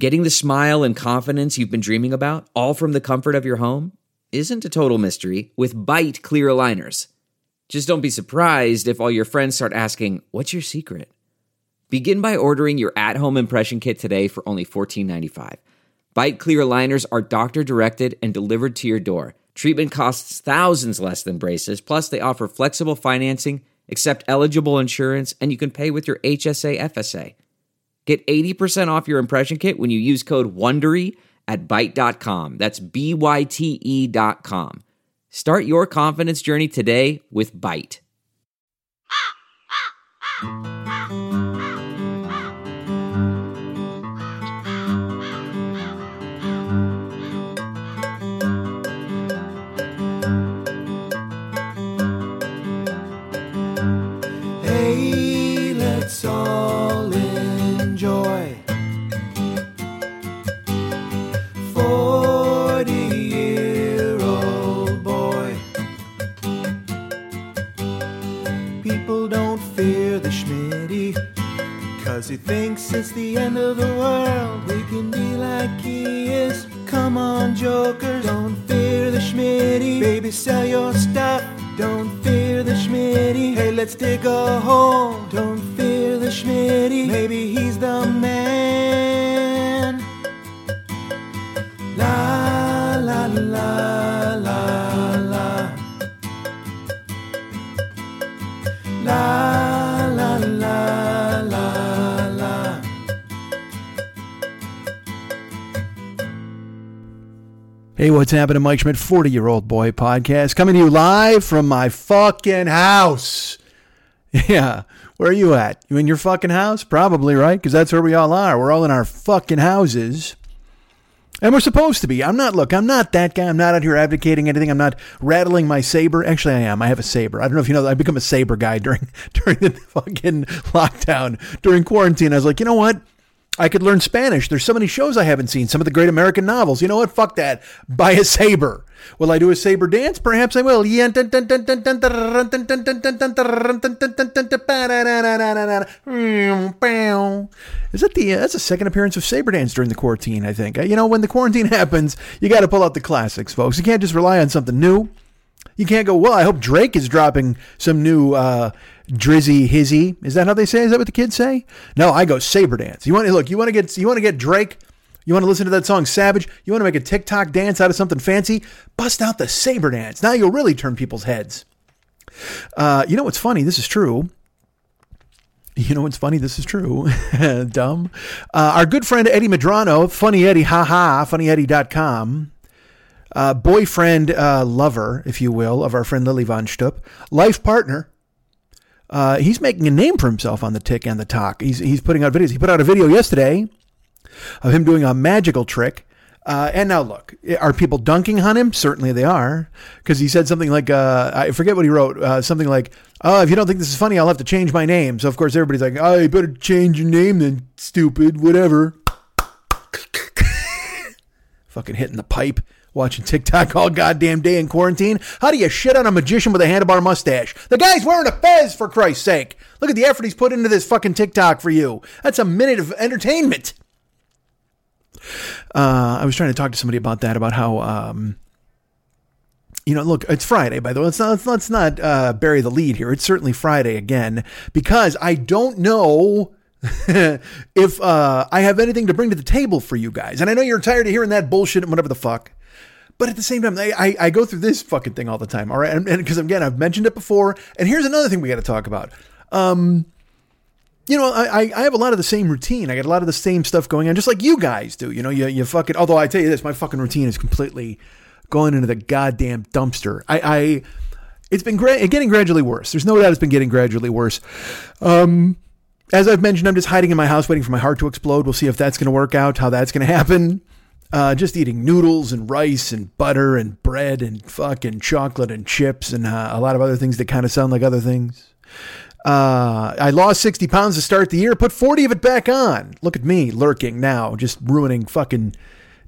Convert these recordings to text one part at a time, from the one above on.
Getting the smile and confidence you've been dreaming about, all from the comfort of your home, isn't a total mystery with Byte clear aligners. Just don't be surprised if all your friends start asking, "What's your secret?" Begin by ordering your at-home impression kit today for only $14.95. Byte clear aligners are doctor-directed and delivered to your door. Treatment costs thousands less than braces, plus they offer flexible financing, accept eligible insurance, and you can pay with your HSA FSA. Get 80% off your impression kit when you use code WONDERY at Byte.com. That's BYTE.com. Start your confidence journey today with Byte. Hey, let's all enjoy 40-year-old boy. People don't fear the Schmitty, 'cause he thinks it's the end of the world. We can be like he is. Come on, Joker, don't fear the Schmitty. Baby, sell your stuff, don't fear the Schmitty. Hey, let's dig a hole, don't fear the Schmitty. Maybe he's the man. La, la, la, la, la. La, la, la, la, la. Hey, what's happening? Mike Schmidt, 40-year-old boy podcast, coming to you live from my fucking house. Yeah, where are you at? You in your fucking house? Probably, right? Because that's where we all are. We're all in our fucking houses. And we're supposed to be. I'm not that guy. I'm not out here advocating anything. I'm not rattling my saber. Actually, I am. I have a saber. I don't know if you know that. I've become a saber guy during the fucking lockdown. During quarantine, I was like, you know what? I could learn Spanish. There's so many shows I haven't seen. Some of the great American novels. You know what? Fuck that. Buy a saber. Will I do a saber dance? Perhaps I will. Is that that's a second appearance of saber dance during the quarantine, I think. You know, when the quarantine happens, you got to pull out the classics, folks. You can't just rely on something new. You can't go, well, I hope Drake is dropping some new Drizzy Hizzy. Is that how they say? Is that what the kids say? No, I go saber dance. You want to get Drake? You want to listen to that song Savage? You want to make a TikTok dance out of something fancy? Bust out the saber dance. Now you'll really turn people's heads. You know what's funny? This is true. Dumb. Our good friend Eddie Medrano, Funny Eddie, funnyeddie.com. Boyfriend, lover, if you will, of our friend Lily Von Stupp, life partner. He's making a name for himself on the Tick and the Talk. He's putting out videos. He put out a video yesterday of him doing a magical trick. And now look, are people dunking on him? Certainly they are. Because he said something like, I forget what he wrote, something like, oh, if you don't think this is funny, I'll have to change my name. So of course everybody's like, oh, you better change your name then, stupid, whatever. Fucking hitting the pipe. Watching TikTok all goddamn day in quarantine. How do you shit on a magician with a handlebar mustache? The guy's wearing a fez, for Christ's sake. Look at the effort he's put into this fucking TikTok for you. That's a minute of entertainment. I was trying to talk to somebody about that, about how, look, it's Friday, by the way. Let's not bury the lead here. It's certainly Friday again, because I don't know if I have anything to bring to the table for you guys. And I know you're tired of hearing that bullshit and whatever the fuck. But at the same time, I go through this fucking thing all the time, all right? And because, again, I've mentioned it before. And here's another thing we got to talk about. I have a lot of the same routine. I got a lot of the same stuff going on, just like you guys do. You fucking, although I tell you this, my fucking routine is completely going into the goddamn dumpster. It's been getting gradually worse. There's no doubt it's been getting gradually worse. As I've mentioned, I'm just hiding in my house waiting for my heart to explode. We'll see if that's going to work out, how that's going to happen. Just eating noodles and rice and butter and bread and fucking chocolate and chips and a lot of other things that kind of sound like other things. I lost 60 pounds to start the year, put 40 of it back on. Look at me lurking now, just ruining fucking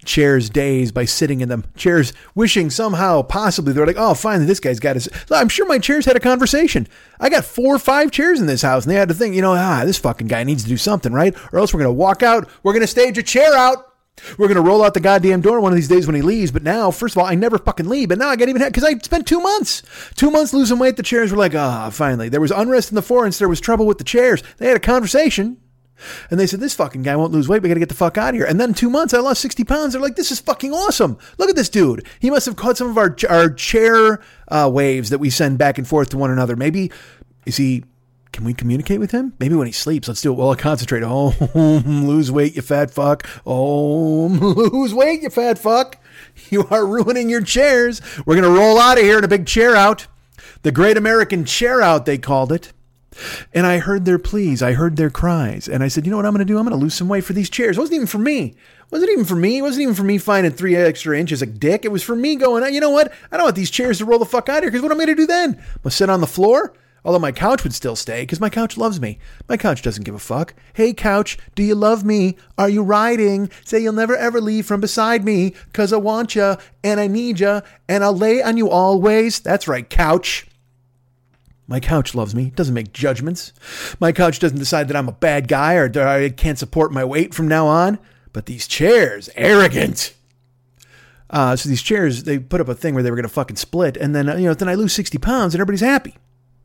chairs days by sitting in them. Chairs wishing somehow, possibly, they're like, oh, finally, this guy's got his. I'm sure my chairs had a conversation. I got 4 or 5 chairs in this house, and they had to think, this fucking guy needs to do something, right? Or else we're going to walk out. We're going to stage a chair out. We're going to roll out the goddamn door one of these days when he leaves. But now, first of all, I never fucking leave. But now I got even, because I spent 2 months. 2 months losing weight. The chairs were like, finally. There was unrest in the forest. There was trouble with the chairs. They had a conversation. And they said, this fucking guy won't lose weight. We got to get the fuck out of here. And then 2 months, I lost 60 pounds. They're like, this is fucking awesome. Look at this dude. He must have caught some of our chair waves that we send back and forth to one another. Maybe, can we communicate with him? Maybe when he sleeps, let's do it while I concentrate. Oh, lose weight, you fat fuck. Oh, lose weight, you fat fuck. You are ruining your chairs. We're going to roll out of here in a big chair out. The Great American Chair Out, they called it. And I heard their pleas. I heard their cries. And I said, you know what I'm going to do? I'm going to lose some weight for these chairs. It wasn't even for me. It wasn't even for me finding 3 extra inches of dick. It was for me going, you know what? I don't want these chairs to roll the fuck out of here, because what am I going to do then? I'm going to sit on the floor? Although my couch would still stay, because my couch loves me. My couch doesn't give a fuck. Hey, couch, do you love me? Are you riding? Say you'll never ever leave from beside me, because I want you, and I need you, and I'll lay on you always. That's right, couch. My couch loves me, doesn't make judgments. My couch doesn't decide that I'm a bad guy or that I can't support my weight from now on. But these chairs, arrogant. So these chairs, they put up a thing where they were going to fucking split. And then, then I lose 60 pounds and everybody's happy.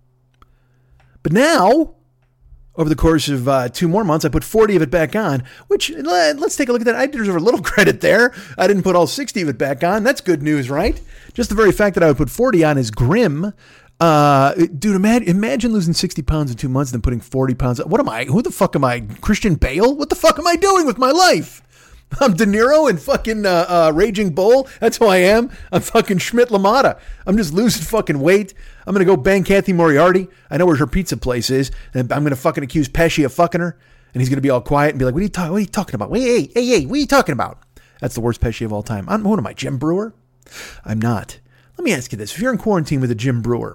But now, over the course of 2 more months, I put 40 of it back on, which, let's take a look at that. I deserve a little credit there. I didn't put all 60 of it back on. That's good news, right? Just the very fact that I would put 40 on is grim. Dude, imagine losing 60 pounds in 2 months and then putting 40 pounds on. What am I? Who the fuck am I? Christian Bale? What the fuck am I doing with my life? I'm De Niro and fucking Raging Bull. That's who I am. I'm fucking Schmidt LaMotta. I'm just losing fucking weight. I'm going to go bang Kathy Moriarty. I know where her pizza place is. And I'm going to fucking accuse Pesci of fucking her. And he's going to be all quiet and be like, what are you talking about? Hey, what are you talking about? That's the worst Pesci of all time. What am I, Jim Brewer? I'm not. Let me ask you this. If you're in quarantine with a Jim Brewer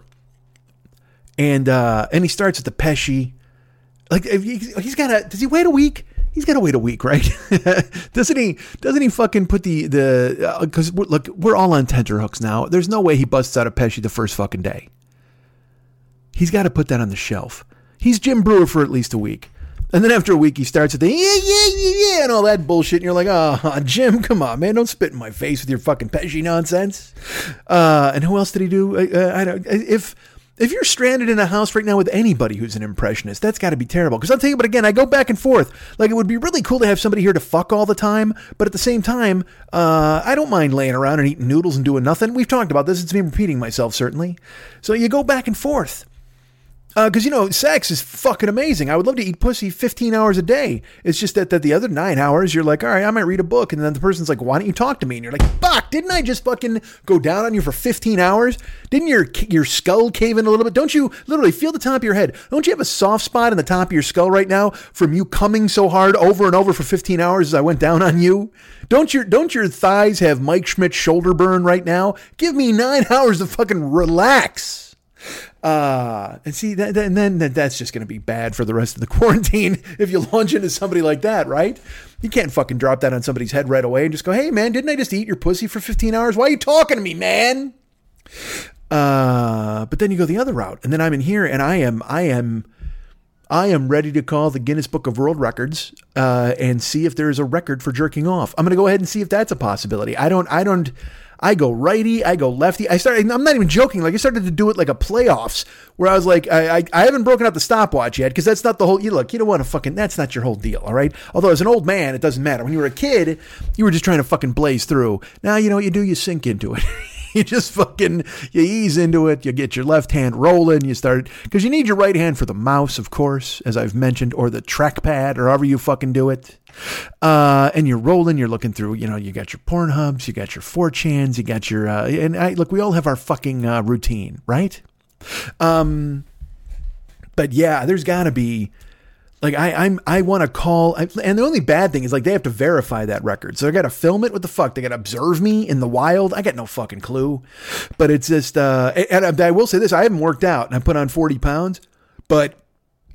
and he starts at the Pesci, like he's got to, does he wait a week? He's got to wait a week, right? Doesn't he fucking put because look, we're all on tenterhooks now. There's no way he busts out a Pesci the first fucking day. He's got to put that on the shelf. He's Jim Brewer for at least a week. And then after a week, he starts at the yeah, and all that bullshit. And you're like, oh, Jim, come on, man. Don't spit in my face with your fucking Pesci nonsense. And who else did he do? I don't. If you're stranded in a house right now with anybody who's an impressionist, that's got to be terrible. Because I'll tell you, but again, I go back and forth. Like, it would be really cool to have somebody here to fuck all the time. But at the same time, I don't mind laying around and eating noodles and doing nothing. We've talked about this. It's me repeating myself, certainly. So you go back and forth. Because, sex is fucking amazing. I would love to eat pussy 15 hours a day. It's just that the other 9 hours, you're like, all right, I might read a book. And then the person's like, why don't you talk to me? And you're like, fuck, didn't I just fucking go down on you for 15 hours? Didn't your skull cave in a little bit? Don't you literally feel the top of your head? Don't you have a soft spot in the top of your skull right now from you coming so hard over and over for 15 hours as I went down on you? Don't your thighs have Mike Schmidt shoulder burn right now? Give me 9 hours to fucking relax. And see that, and then that's just going to be bad for the rest of the quarantine if you launch into somebody like that, right? You can't fucking drop that on somebody's head right away and just go, hey man, didn't I just eat your pussy for 15 hours? Why are you talking to me, man? But then you go the other route, and then I'm in here and I am ready to call the Guinness Book of World Records, and see if there's a record for jerking off. I'm going to go ahead and see if that's a possibility. I go righty, I go lefty. I'm not even joking. Like, I started to do it like a playoffs where I was like, I haven't broken out the stopwatch yet, because that's not the whole, you don't want to fucking, that's not your whole deal. All right. Although as an old man, it doesn't matter. When you were a kid, you were just trying to fucking blaze through. Now, you know what you do? You sink into it. You just fucking, you ease into it. You get your left hand rolling. You start, because you need your right hand for the mouse, of course, as I've mentioned, or the trackpad, or however you fucking do it. And you're rolling, you're looking through, you got your Pornhubs, you got your 4chans, you got your, look, we all have our fucking routine, right? But yeah, there's gotta be, like, I want to call, and the only bad thing is, like, they have to verify that record. So I got to film it. What the fuck? They got to observe me in the wild. I got no fucking clue. But it's just, and I will say this, I haven't worked out and I put on 40 pounds, but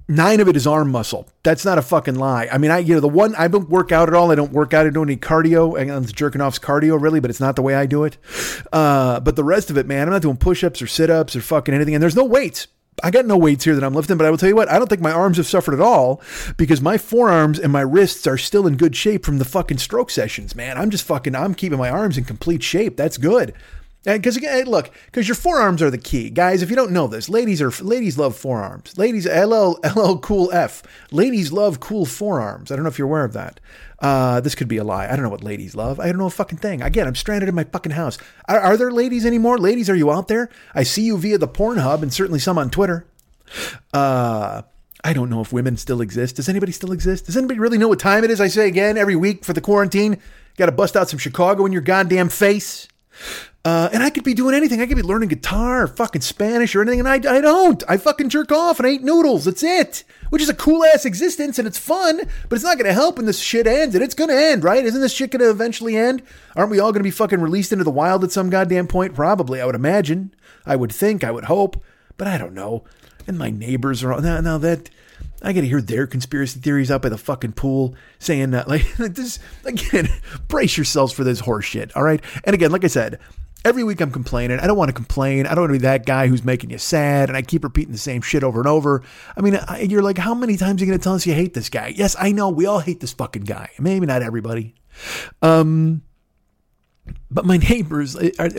9 of it is arm muscle. That's not a fucking lie. I mean, I don't work out at all. I don't work out. I don't do any cardio. I'm jerking off's cardio really, but it's not the way I do it. But the rest of it, man, I'm not doing push-ups or sit-ups or fucking anything. And there's no weights. I got no weights here that I'm lifting, but I will tell you what, I don't think my arms have suffered at all because my forearms and my wrists are still in good shape from the fucking stroke sessions, man. I'm keeping my arms in complete shape. That's good. Because again, look, because your forearms are the key, guys. If you don't know this, ladies love forearms. Ladies, LL cool F. Ladies love cool forearms. I don't know if you're aware of that. This could be a lie. I don't know what ladies love. I don't know a fucking thing. Again, I'm stranded in my fucking house. Are there ladies anymore? Ladies, are you out there? I see you via the Pornhub and certainly some on Twitter. I don't know if women still exist. Does anybody still exist? Does anybody really know what time it is? I say again every week for the quarantine. Got to bust out some Chicago in your goddamn face. And I could be doing anything. I could be learning guitar or fucking Spanish or anything. And I don't. I fucking jerk off and I eat noodles. That's it. Which is a cool ass existence and it's fun, but it's not going to help when this shit ends. And it's going to end, right? Isn't this shit going to eventually end? Aren't we all going to be fucking released into the wild at some goddamn point? Probably, I would imagine. I would think, I would hope, but I don't know. And my neighbors are all, now that I got to hear their conspiracy theories out by the fucking pool saying that, like, this, again, brace yourselves for this horse shit. All right. And again, like I said, every week I'm complaining. I don't want to complain. I don't want to be that guy who's making you sad. And I keep repeating the same shit over and over. I mean, you're like, how many times are you going to tell us you hate this guy? Yes, I know. We all hate this fucking guy. Maybe not everybody. But my neighbors,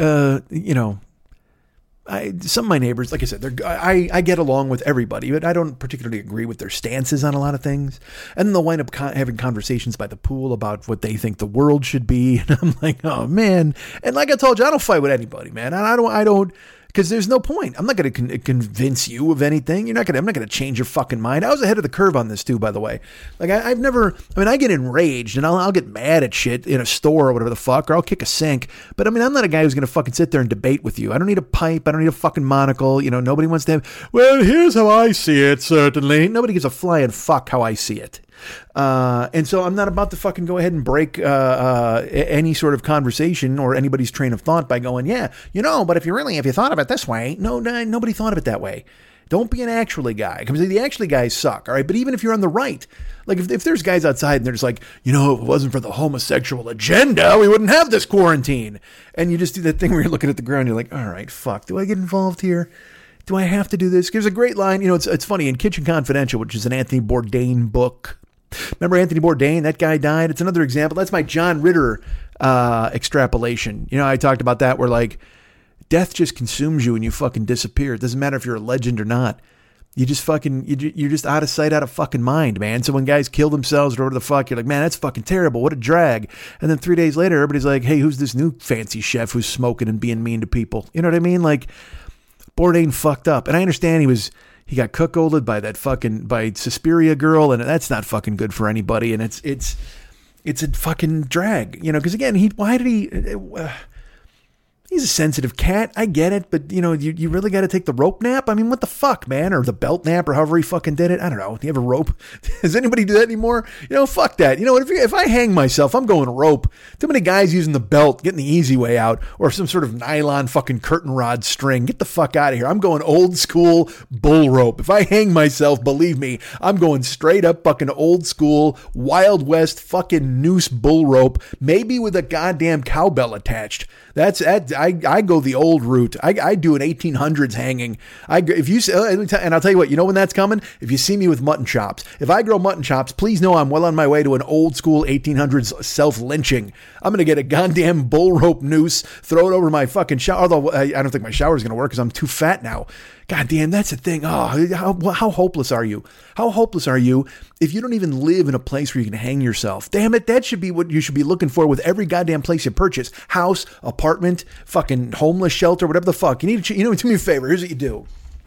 some of my neighbors, like I said, I get along with everybody, but I don't particularly agree with their stances on a lot of things. And then they'll wind up having conversations by the pool about what they think the world should be. And I'm like, oh man. And like I told you, I don't fight with anybody, man. I don't, because there's no point. I'm not going to convince you of anything. I'm not going to change your fucking mind. I was ahead of the curve on this too, by the way. Like I get enraged and I'll get mad at shit in a store or whatever the fuck, or I'll kick a sink. But I mean, I'm not a guy who's going to fucking sit there and debate with you. I don't need a pipe. I don't need a fucking monocle. Nobody wants to have, well, here's how I see it, certainly. Nobody gives a flying fuck how I see it. And so I'm not about to fucking go ahead and break any sort of conversation or anybody's train of thought by going, yeah, but if you thought of it this way, no, nobody thought of it that way. Don't be an actually guy. Because the actually guys suck, all right? But even if you're on the right, like if there's guys outside and they're just like, if it wasn't for the homosexual agenda, we wouldn't have this quarantine. And you just do that thing where you're looking at the ground, you're like, all right, fuck, do I get involved here? Do I have to do this? There's a great line, it's funny, in Kitchen Confidential, which is an Anthony Bourdain book. Remember Anthony Bourdain? That guy died. It's another example. That's my John Ritter extrapolation. I talked about that where like death just consumes you and you fucking disappear. It doesn't matter if you're a legend or not. You just fucking, you're just out of sight, out of fucking mind, man. So when guys kill themselves or whatever the fuck, you're like, man, that's fucking terrible. What a drag. And then 3 days later, everybody's like, hey, who's this new fancy chef who's smoking and being mean to people? You know what I mean? Like Bourdain fucked up. And I understand he got cuckolded by Suspiria girl, and that's not fucking good for anybody. And it's a fucking drag, because again, he's a sensitive cat. I get it, but you really got to take the rope nap. I mean, what the fuck, man? Or the belt nap, or however he fucking did it. I don't know. Do you have a rope? Does anybody do that anymore? Fuck that. If I hang myself, I'm going rope. Too many guys using the belt, getting the easy way out, or some sort of nylon fucking curtain rod string. Get the fuck out of here. I'm going old school bull rope. If I hang myself, believe me, I'm going straight up fucking old school Wild West fucking noose bull rope, maybe with a goddamn cowbell attached. I go the old route. I do an 1800s hanging. And I'll tell you what, when that's coming? If you see me with mutton chops. If I grow mutton chops, please know I'm well on my way to an old school 1800s self-lynching. I'm going to get a goddamn bull rope noose, throw it over my fucking shower. Although I don't think my shower is going to work because I'm too fat now. God damn, that's the thing. Oh, how hopeless are you? How hopeless are you if you don't even live in a place where you can hang yourself? Damn it, that should be what you should be looking for with every goddamn place you purchase. House, apartment, fucking homeless shelter, whatever the fuck. You need to, do me a favor. Here's what you do.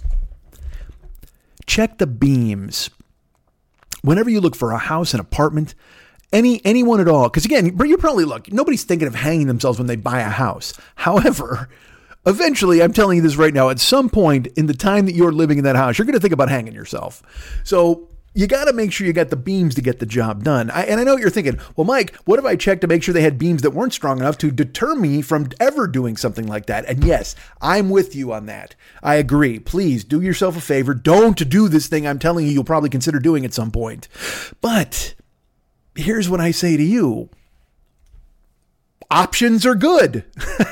Check the beams. Whenever you look for a house, an apartment, anyone at all. Because again, you're probably nobody's thinking of hanging themselves when they buy a house. However, eventually, I'm telling you this right now, at some point in the time that you're living in that house, you're going to think about hanging yourself. So you got to make sure you got the beams to get the job done. And I know what you're thinking, well, Mike, what if I checked to make sure they had beams that weren't strong enough to deter me from ever doing something like that? And yes, I'm with you on that. I agree. Please do yourself a favor. Don't do this thing I'm telling you you'll probably consider doing at some point. But here's what I say to you. Options are good.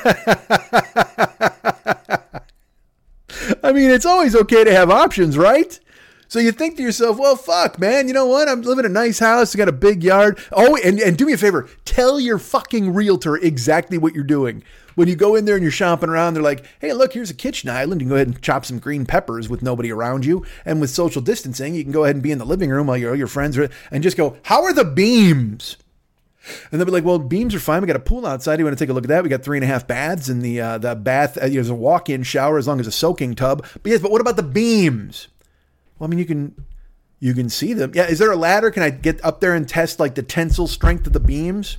I mean, it's always okay to have options, right? So you think to yourself, well, fuck, man, you know what? I'm living in a nice house. I got a big yard. Oh, and do me a favor. Tell your fucking realtor exactly what you're doing. When you go in there and you're shopping around, they're like, hey, look, here's a kitchen island. You can go ahead and chop some green peppers with nobody around you. And with social distancing, you can go ahead and be in the living room while your friends are, and just go, how are the beams? And they'll be like, well, beams are fine. We got a pool outside. You want to take a look at that? We got 3.5 baths in the bath. There's a walk-in shower as long as a soaking tub. But yes, but what about the beams? Well, I mean, you can see them. Yeah. Is there a ladder? Can I get up there and test like the tensile strength of the beams?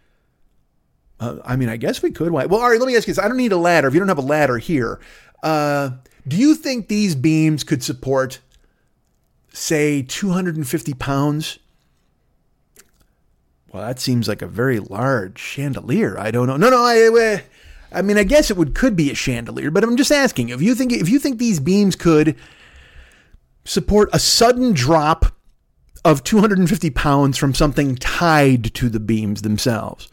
I mean, I guess we could. Why? Well, all right, let me ask you this. I don't need a ladder. If you don't have a ladder here, do you think these beams could support, say, 250 pounds? Well, that seems like a very large chandelier. I don't know. No, I mean, I guess it could be a chandelier, but I'm just asking. If you think these beams could support a sudden drop of 250 pounds from something tied to the beams themselves.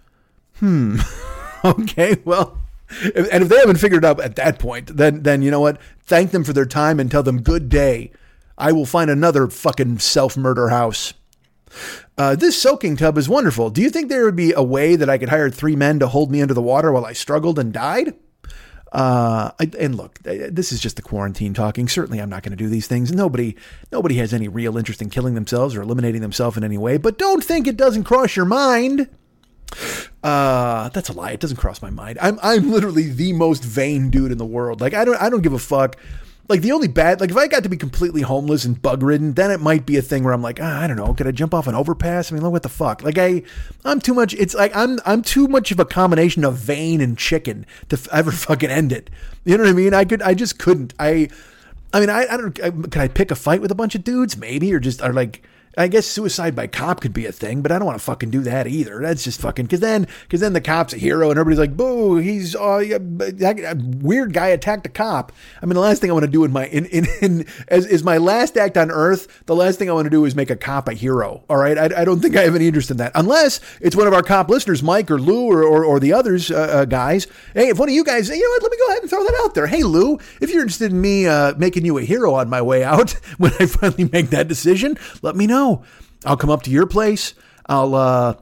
Okay, well, and if they haven't figured it out at that point, then you know what? Thank them for their time and tell them good day. I will find another fucking self-murder house. This soaking tub is wonderful. Do you think there would be a way that I could hire 3 men to hold me under the water while I struggled and died? And look, this is just the quarantine talking. Certainly I'm not going to do these things. Nobody has any real interest in killing themselves or eliminating themselves in any way, but don't think it doesn't cross your mind. That's a lie. It doesn't cross my mind. I'm literally the most vain dude in the world. Like, I don't give a fuck. Like, the only bad, like, if I got to be completely homeless and bug ridden, then it might be a thing where I'm like, I don't know, could I jump off an overpass? I mean, what the fuck? Like, I'm too much. It's like, I'm too much of a combination of vain and chicken to ever fucking end it. You know what I mean? I just couldn't. I mean, I don't, could I pick a fight with a bunch of dudes? Maybe, or like, I guess suicide by cop could be a thing, but I don't want to fucking do that either. That's just fucking, cause then the cop's a hero and everybody's like, boo, he's a weird guy attacked a cop. I mean, the last thing I want to do as my last act on earth, the last thing I want to do is make a cop a hero. All right. I don't think I have any interest in that unless it's one of our cop listeners, Mike or Lou or the others, guys. Hey, if one of you guys, you know what, let me go ahead and throw that out there. Hey, Lou, if you're interested in me, making you a hero on my way out, when I finally make that decision, let me know. I'll come up to your place. I'll,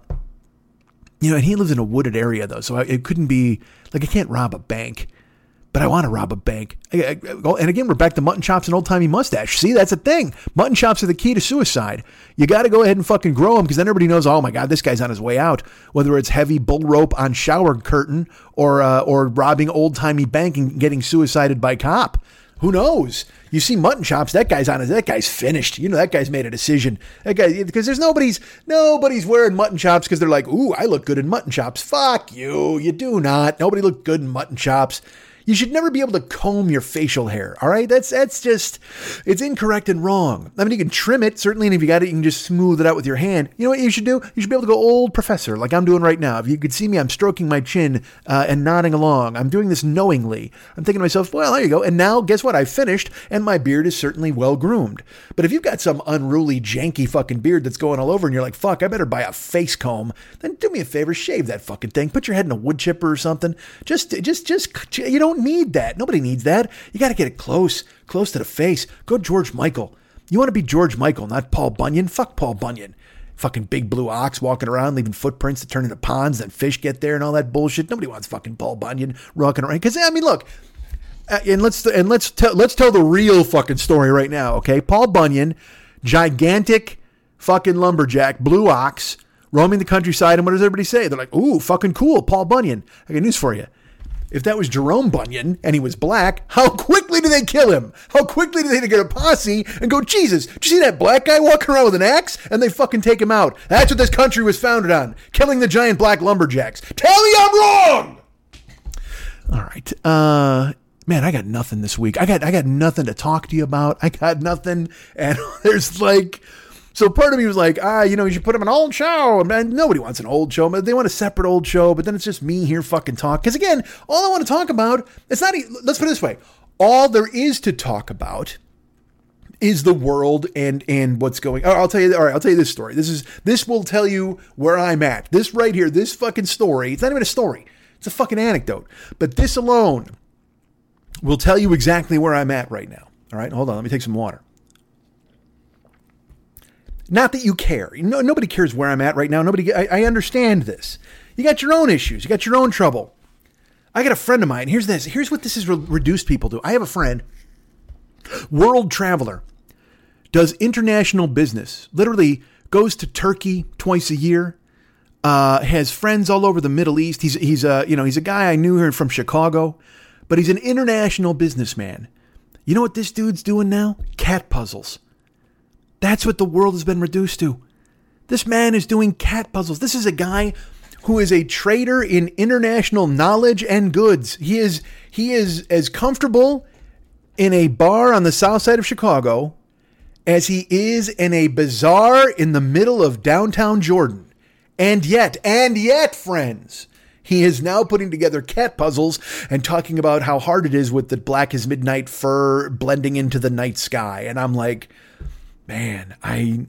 and he lives in a wooded area though. So it couldn't be like, I can't rob a bank, but I want to rob a bank. And again, we're back to mutton chops and old timey mustache. See, that's a thing. Mutton chops are the key to suicide. You got to go ahead and fucking grow them because then everybody knows, oh my God, this guy's on his way out. Whether it's heavy bull rope on shower curtain or robbing old timey bank and getting suicided by cop. Who knows? You see mutton chops, that guy's finished. You know, that guy's made a decision. That guy, because there's nobody's wearing mutton chops because they're like, ooh, I look good in mutton chops. Fuck you. You do not. Nobody look good in mutton chops. You should never be able to comb your facial hair. All right. That's just, it's incorrect and wrong. I mean, you can trim it certainly. And if you got it, you can just smooth it out with your hand. You know what you should do? You should be able to go old professor like I'm doing right now. If you could see me, I'm stroking my chin, and nodding along. I'm doing this knowingly. I'm thinking to myself, well, there you go. And now guess what? I've finished and my beard is certainly well groomed. But if you've got some unruly, janky fucking beard that's going all over and you're like, fuck, I better buy a face comb, then do me a favor, shave that fucking thing. Put your head in a wood chipper or something. Just, you don't need that. Nobody needs that. You got to get it close to the face. Go George Michael. You want to be George Michael, not Paul Bunyan. Fuck Paul Bunyan. Fucking big blue ox walking around, leaving footprints that turn into ponds, then fish get there and all that bullshit. Nobody wants fucking Paul Bunyan rocking around. Because I mean, look, and let's tell the real fucking story right now. Okay, Paul Bunyan, gigantic fucking lumberjack, blue ox, roaming the countryside, and what does everybody say? They're like, ooh, fucking cool, Paul Bunyan. I got news for you. If that was Jerome Bunyan and he was black, how quickly do they kill him? How quickly do they get a posse and go, Jesus, did you see that black guy walking around with an axe? And they fucking take him out. That's what this country was founded on. Killing the giant black lumberjacks. Tell me I'm wrong! All right. Man, I got nothing this week. I got nothing to talk to you about. I got nothing. And there's like, So part of me was like, you should put him in an old show. Man, nobody wants an old show, but they want a separate old show. But then it's just me here fucking talk. Because again, all I want to talk about, let's put it this way. All there is to talk about is the world and what's going on. I'll tell you this story. This will tell you where I'm at. This right here, this fucking story, it's not even a story. It's a fucking anecdote. But this alone will tell you exactly where I'm at right now. All right, hold on. Let me take some water. Not that you care. Nobody cares where I'm at right now. I understand this. You got your own issues. You got your own trouble. I got a friend of mine. Here's what this has reduced people to. I have a friend, world traveler, does international business, literally goes to Turkey twice a year, has friends all over the Middle East. He's a guy I knew here from Chicago, but he's an international businessman. You know what this dude's doing now? Cat puzzles. That's what the world has been reduced to. This man is doing cat puzzles. This is a guy who is a trader in international knowledge and goods. He is as comfortable in a bar on the south side of Chicago as he is in a bazaar in the middle of downtown Jordan. And yet, friends, he is now putting together cat puzzles and talking about how hard it is with the black as midnight fur blending into the night sky. And I'm like, man, I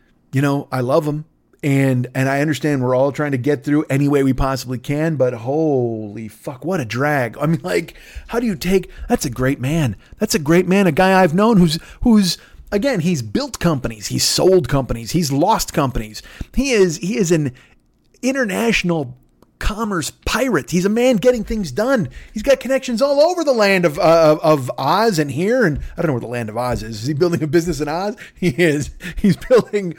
love him. And I understand we're all trying to get through any way we possibly can, but holy fuck, what a drag. I mean, like, how do you that's a great man. That's a great man. A guy I've known who's again, he's built companies. He's sold companies. He's lost companies. He is an international commerce pirate. He's a man getting things done. He's got connections all over the land of Oz and here. And I don't know where the land of Oz is. Is he building a business in Oz? He is. He's building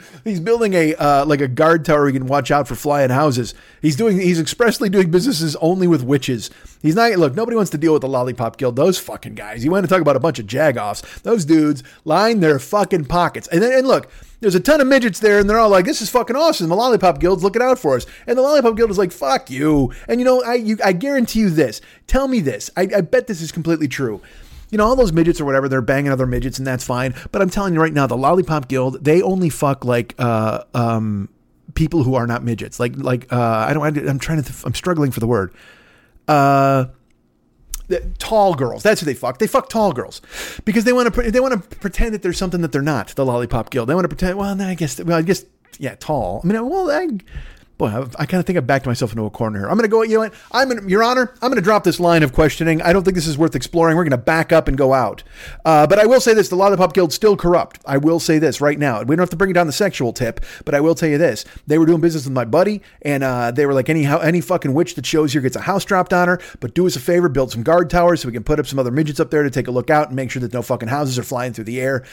a like a guard tower where you can watch out for flying houses. He's expressly doing businesses only with witches. Nobody wants to deal with the Lollipop Guild. Those fucking guys. You want to talk about a bunch of jagoffs. Those dudes line their fucking pockets. And look, there's a ton of midgets there, and they're all like, this is fucking awesome. The Lollipop Guild's looking out for us. And the Lollipop Guild is like, fuck you. And I guarantee you this. Tell me this. I bet this is completely true. All those midgets or whatever, they're banging other midgets, and that's fine. But I'm telling you right now, the Lollipop Guild, they only fuck like people who are not midgets. I'm struggling for the word. Tall girls. That's who they fuck. They fuck tall girls because they want to pretend that there's something that they're not. The Lollipop Guild. They want to pretend. Well, then I guess, yeah, tall. I mean, I kind of think I backed myself into a corner here. I'm going to go, Your Honor, I'm going to drop this line of questioning. I don't think this is worth exploring. We're going to back up and go out. But I will say this, the Lollipop Guild's still corrupt. I will say this right now. We don't have to bring it down the sexual tip, but I will tell you this. They were doing business with my buddy, and they were like, any fucking witch that shows here gets a house dropped on her, but do us a favor, build some guard towers so we can put up some other midgets up there to take a look out and make sure that no fucking houses are flying through the air.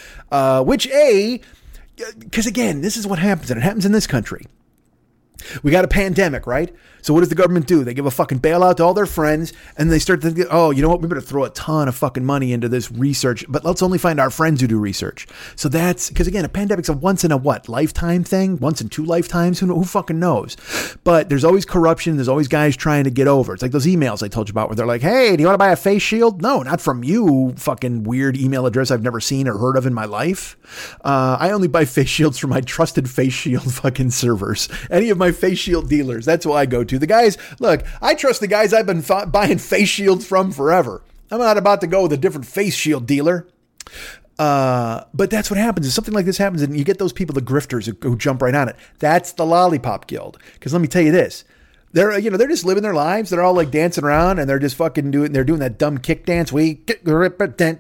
Because again, this is what happens, and it happens in this country. We got a pandemic, right? So what does the government do? They give a fucking bailout to all their friends, and they start to think, oh, you know what? We better throw a ton of fucking money into this research, but let's only find our friends who do research. So that's because, again, a pandemic's a once in a lifetime thing? Once in 2 lifetimes? Who fucking knows? But there's always corruption. There's always guys trying to get over. It's like those emails I told you about where they're like, hey, do you want to buy a face shield? No, not from you, fucking weird email address I've never seen or heard of in my life. I only buy face shields from my trusted face shield fucking servers. Any of my face shield dealers. That's who I go to. The guys, look, I trust the guys I've been buying face shields from forever. I'm not about to go with a different face shield dealer. But that's what happens. If something like this happens and you get those people, the grifters who jump right on it. That's the Lollipop Guild. Because let me tell you this. They're just living their lives. They're all like dancing around and they're just fucking doing that dumb kick dance. Whatever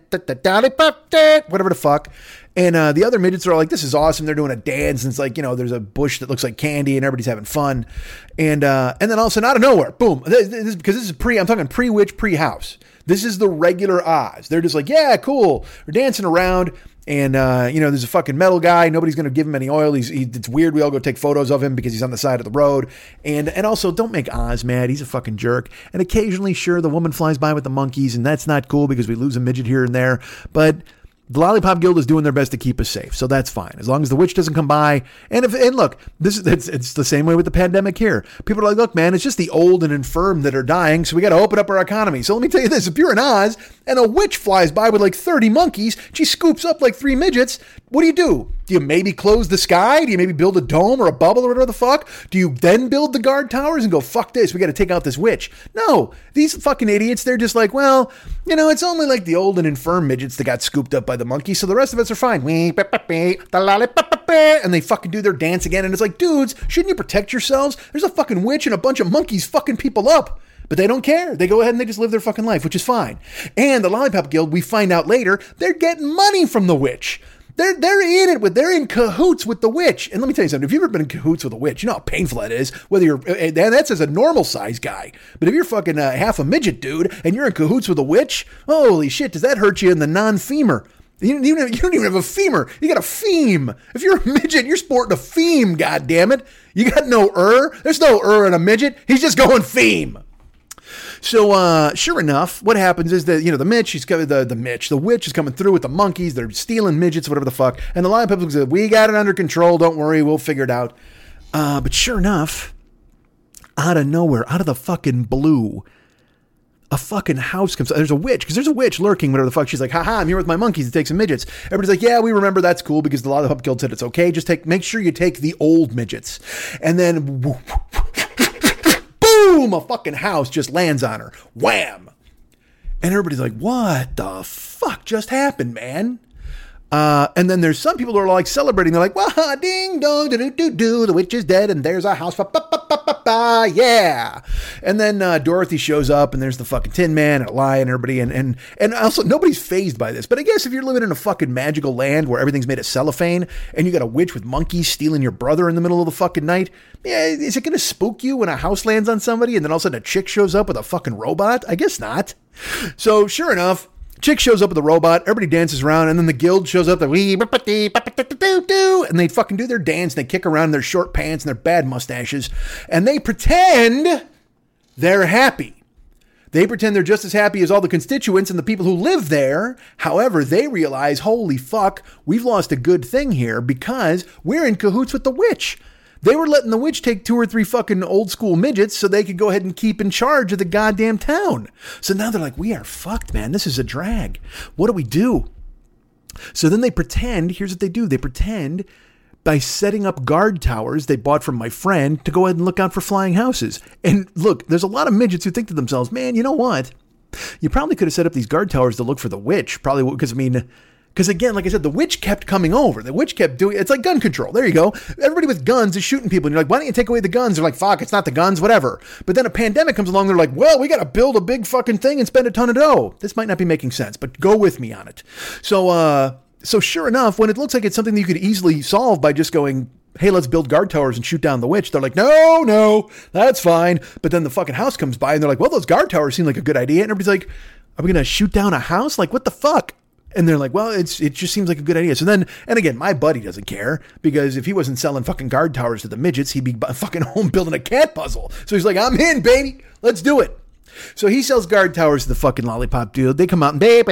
the fuck. And the other midgets are all like, this is awesome. They're doing a dance. And it's like, there's a bush that looks like candy and everybody's having fun. And then all of a sudden out of nowhere, boom. Because this is I'm talking pre-witch, pre-house. This is the regular Oz. They're just like, yeah, cool. We're dancing around. And, there's a fucking metal guy. Nobody's going to give him any oil. It's weird. We all go take photos of him because he's on the side of the road. And also, don't make Oz mad. He's a fucking jerk. And occasionally, sure, the woman flies by with the monkeys, and that's not cool because we lose a midget here and there. But the Lollipop Guild is doing their best to keep us safe. So that's fine. As long as the witch doesn't come by. And look, it's the same way with the pandemic here. People are like, look, man, it's just the old and infirm that are dying. So we got to open up our economy. So let me tell you this. If you're in Oz and a witch flies by with like 30 monkeys, she scoops up like 3 midgets. What do? Do you maybe close the sky? Do you maybe build a dome or a bubble or whatever the fuck? Do you then build the guard towers and go, fuck this, we got to take out this witch? No, these fucking idiots, they're just like, well, you know, it's only like the old and infirm midgets that got scooped up by the monkey, so the rest of us are fine. And they fucking do their dance again, and it's like, dudes, shouldn't you protect yourselves? There's a fucking witch and a bunch of monkeys fucking people up. But they don't care. They go ahead and they just live their fucking life, which is fine. And the Lollipop Guild, we find out later, they're getting money from the witch. They're in cahoots with the witch. And let me tell you something. If you've ever been in cahoots with a witch, you know how painful that is. Whether you're, that's as a normal size guy. But if you're fucking half a midget dude and you're in cahoots with a witch, holy shit, does that hurt you in the non-femur? You don't even have a femur. You got a feme. If you're a midget, you're sporting a feme, goddammit. You got no There's no in a midget. He's just going feme. So, sure enough, what happens is that, you know, the witch is coming through with the monkeys. They're stealing midgets, whatever the fuck. And the Lollipop Guild says, we got it under control. Don't worry. We'll figure it out. But sure enough, out of nowhere, out of the fucking blue, a fucking house comes. There's a witch, because there's a witch lurking, whatever the fuck. She's like, haha, I'm here with my monkeys to take some midgets. Everybody's like, yeah, we remember, that's cool, because the Lollipop Guild said it's okay. Just make sure you take the old midgets. And then boom, a fucking house just lands on her. Wham! And everybody's like, what the fuck just happened, man? And then there's some people who are like celebrating. They're like, wah, ding dong, do, the witch is dead, and there's a house, yeah. And then Dorothy shows up, and there's the fucking Tin Man and a lion and everybody, and also nobody's fazed by this. But I guess if you're living in a fucking magical land where everything's made of cellophane, and you got a witch with monkeys stealing your brother in the middle of the fucking night, yeah, is it gonna spook you when a house lands on somebody, and then all of a sudden a chick shows up with a fucking robot? I guess not. So sure enough, chick shows up with a robot, everybody dances around, and then the guild shows up, and they fucking do their dance, and they kick around in their short pants and their bad mustaches, and they pretend they're happy. They pretend they're just as happy as all the constituents and the people who live there. However, they realize, holy fuck, we've lost a good thing here because we're in cahoots with the witch. They were letting the witch take 2 or 3 fucking old school midgets so they could go ahead and keep in charge of the goddamn town. So now they're like, we are fucked, man. This is a drag. What do we do? So then they pretend, here's what they do. They pretend by setting up guard towers they bought from my friend to go ahead and look out for flying houses. And look, there's a lot of midgets who think to themselves, man, you know what? You probably could have set up these guard towers to look for the witch. Probably because again, like I said, the witch kept coming over. The witch kept doing, it's like gun control. There you go. Everybody with guns is shooting people. And you're like, why don't you take away the guns? They're like, fuck, it's not the guns, whatever. But then a pandemic comes along. They're like, well, we got to build a big fucking thing and spend a ton of dough. This might not be making sense, but go with me on it. So sure enough, when it looks like it's something that you could easily solve by just going, hey, let's build guard towers and shoot down the witch. They're like, no, that's fine. But then the fucking house comes by and they're like, well, those guard towers seem like a good idea. And everybody's like, are we going to shoot down a house? Like, what the fuck? And they're like, well, it just seems like a good idea. So then, and again, my buddy doesn't care because if he wasn't selling fucking guard towers to the midgets, he'd be fucking home building a cat puzzle. So he's like, I'm in, baby. Let's do it. So he sells guard towers to the fucking Lollipop Dude. They come out and they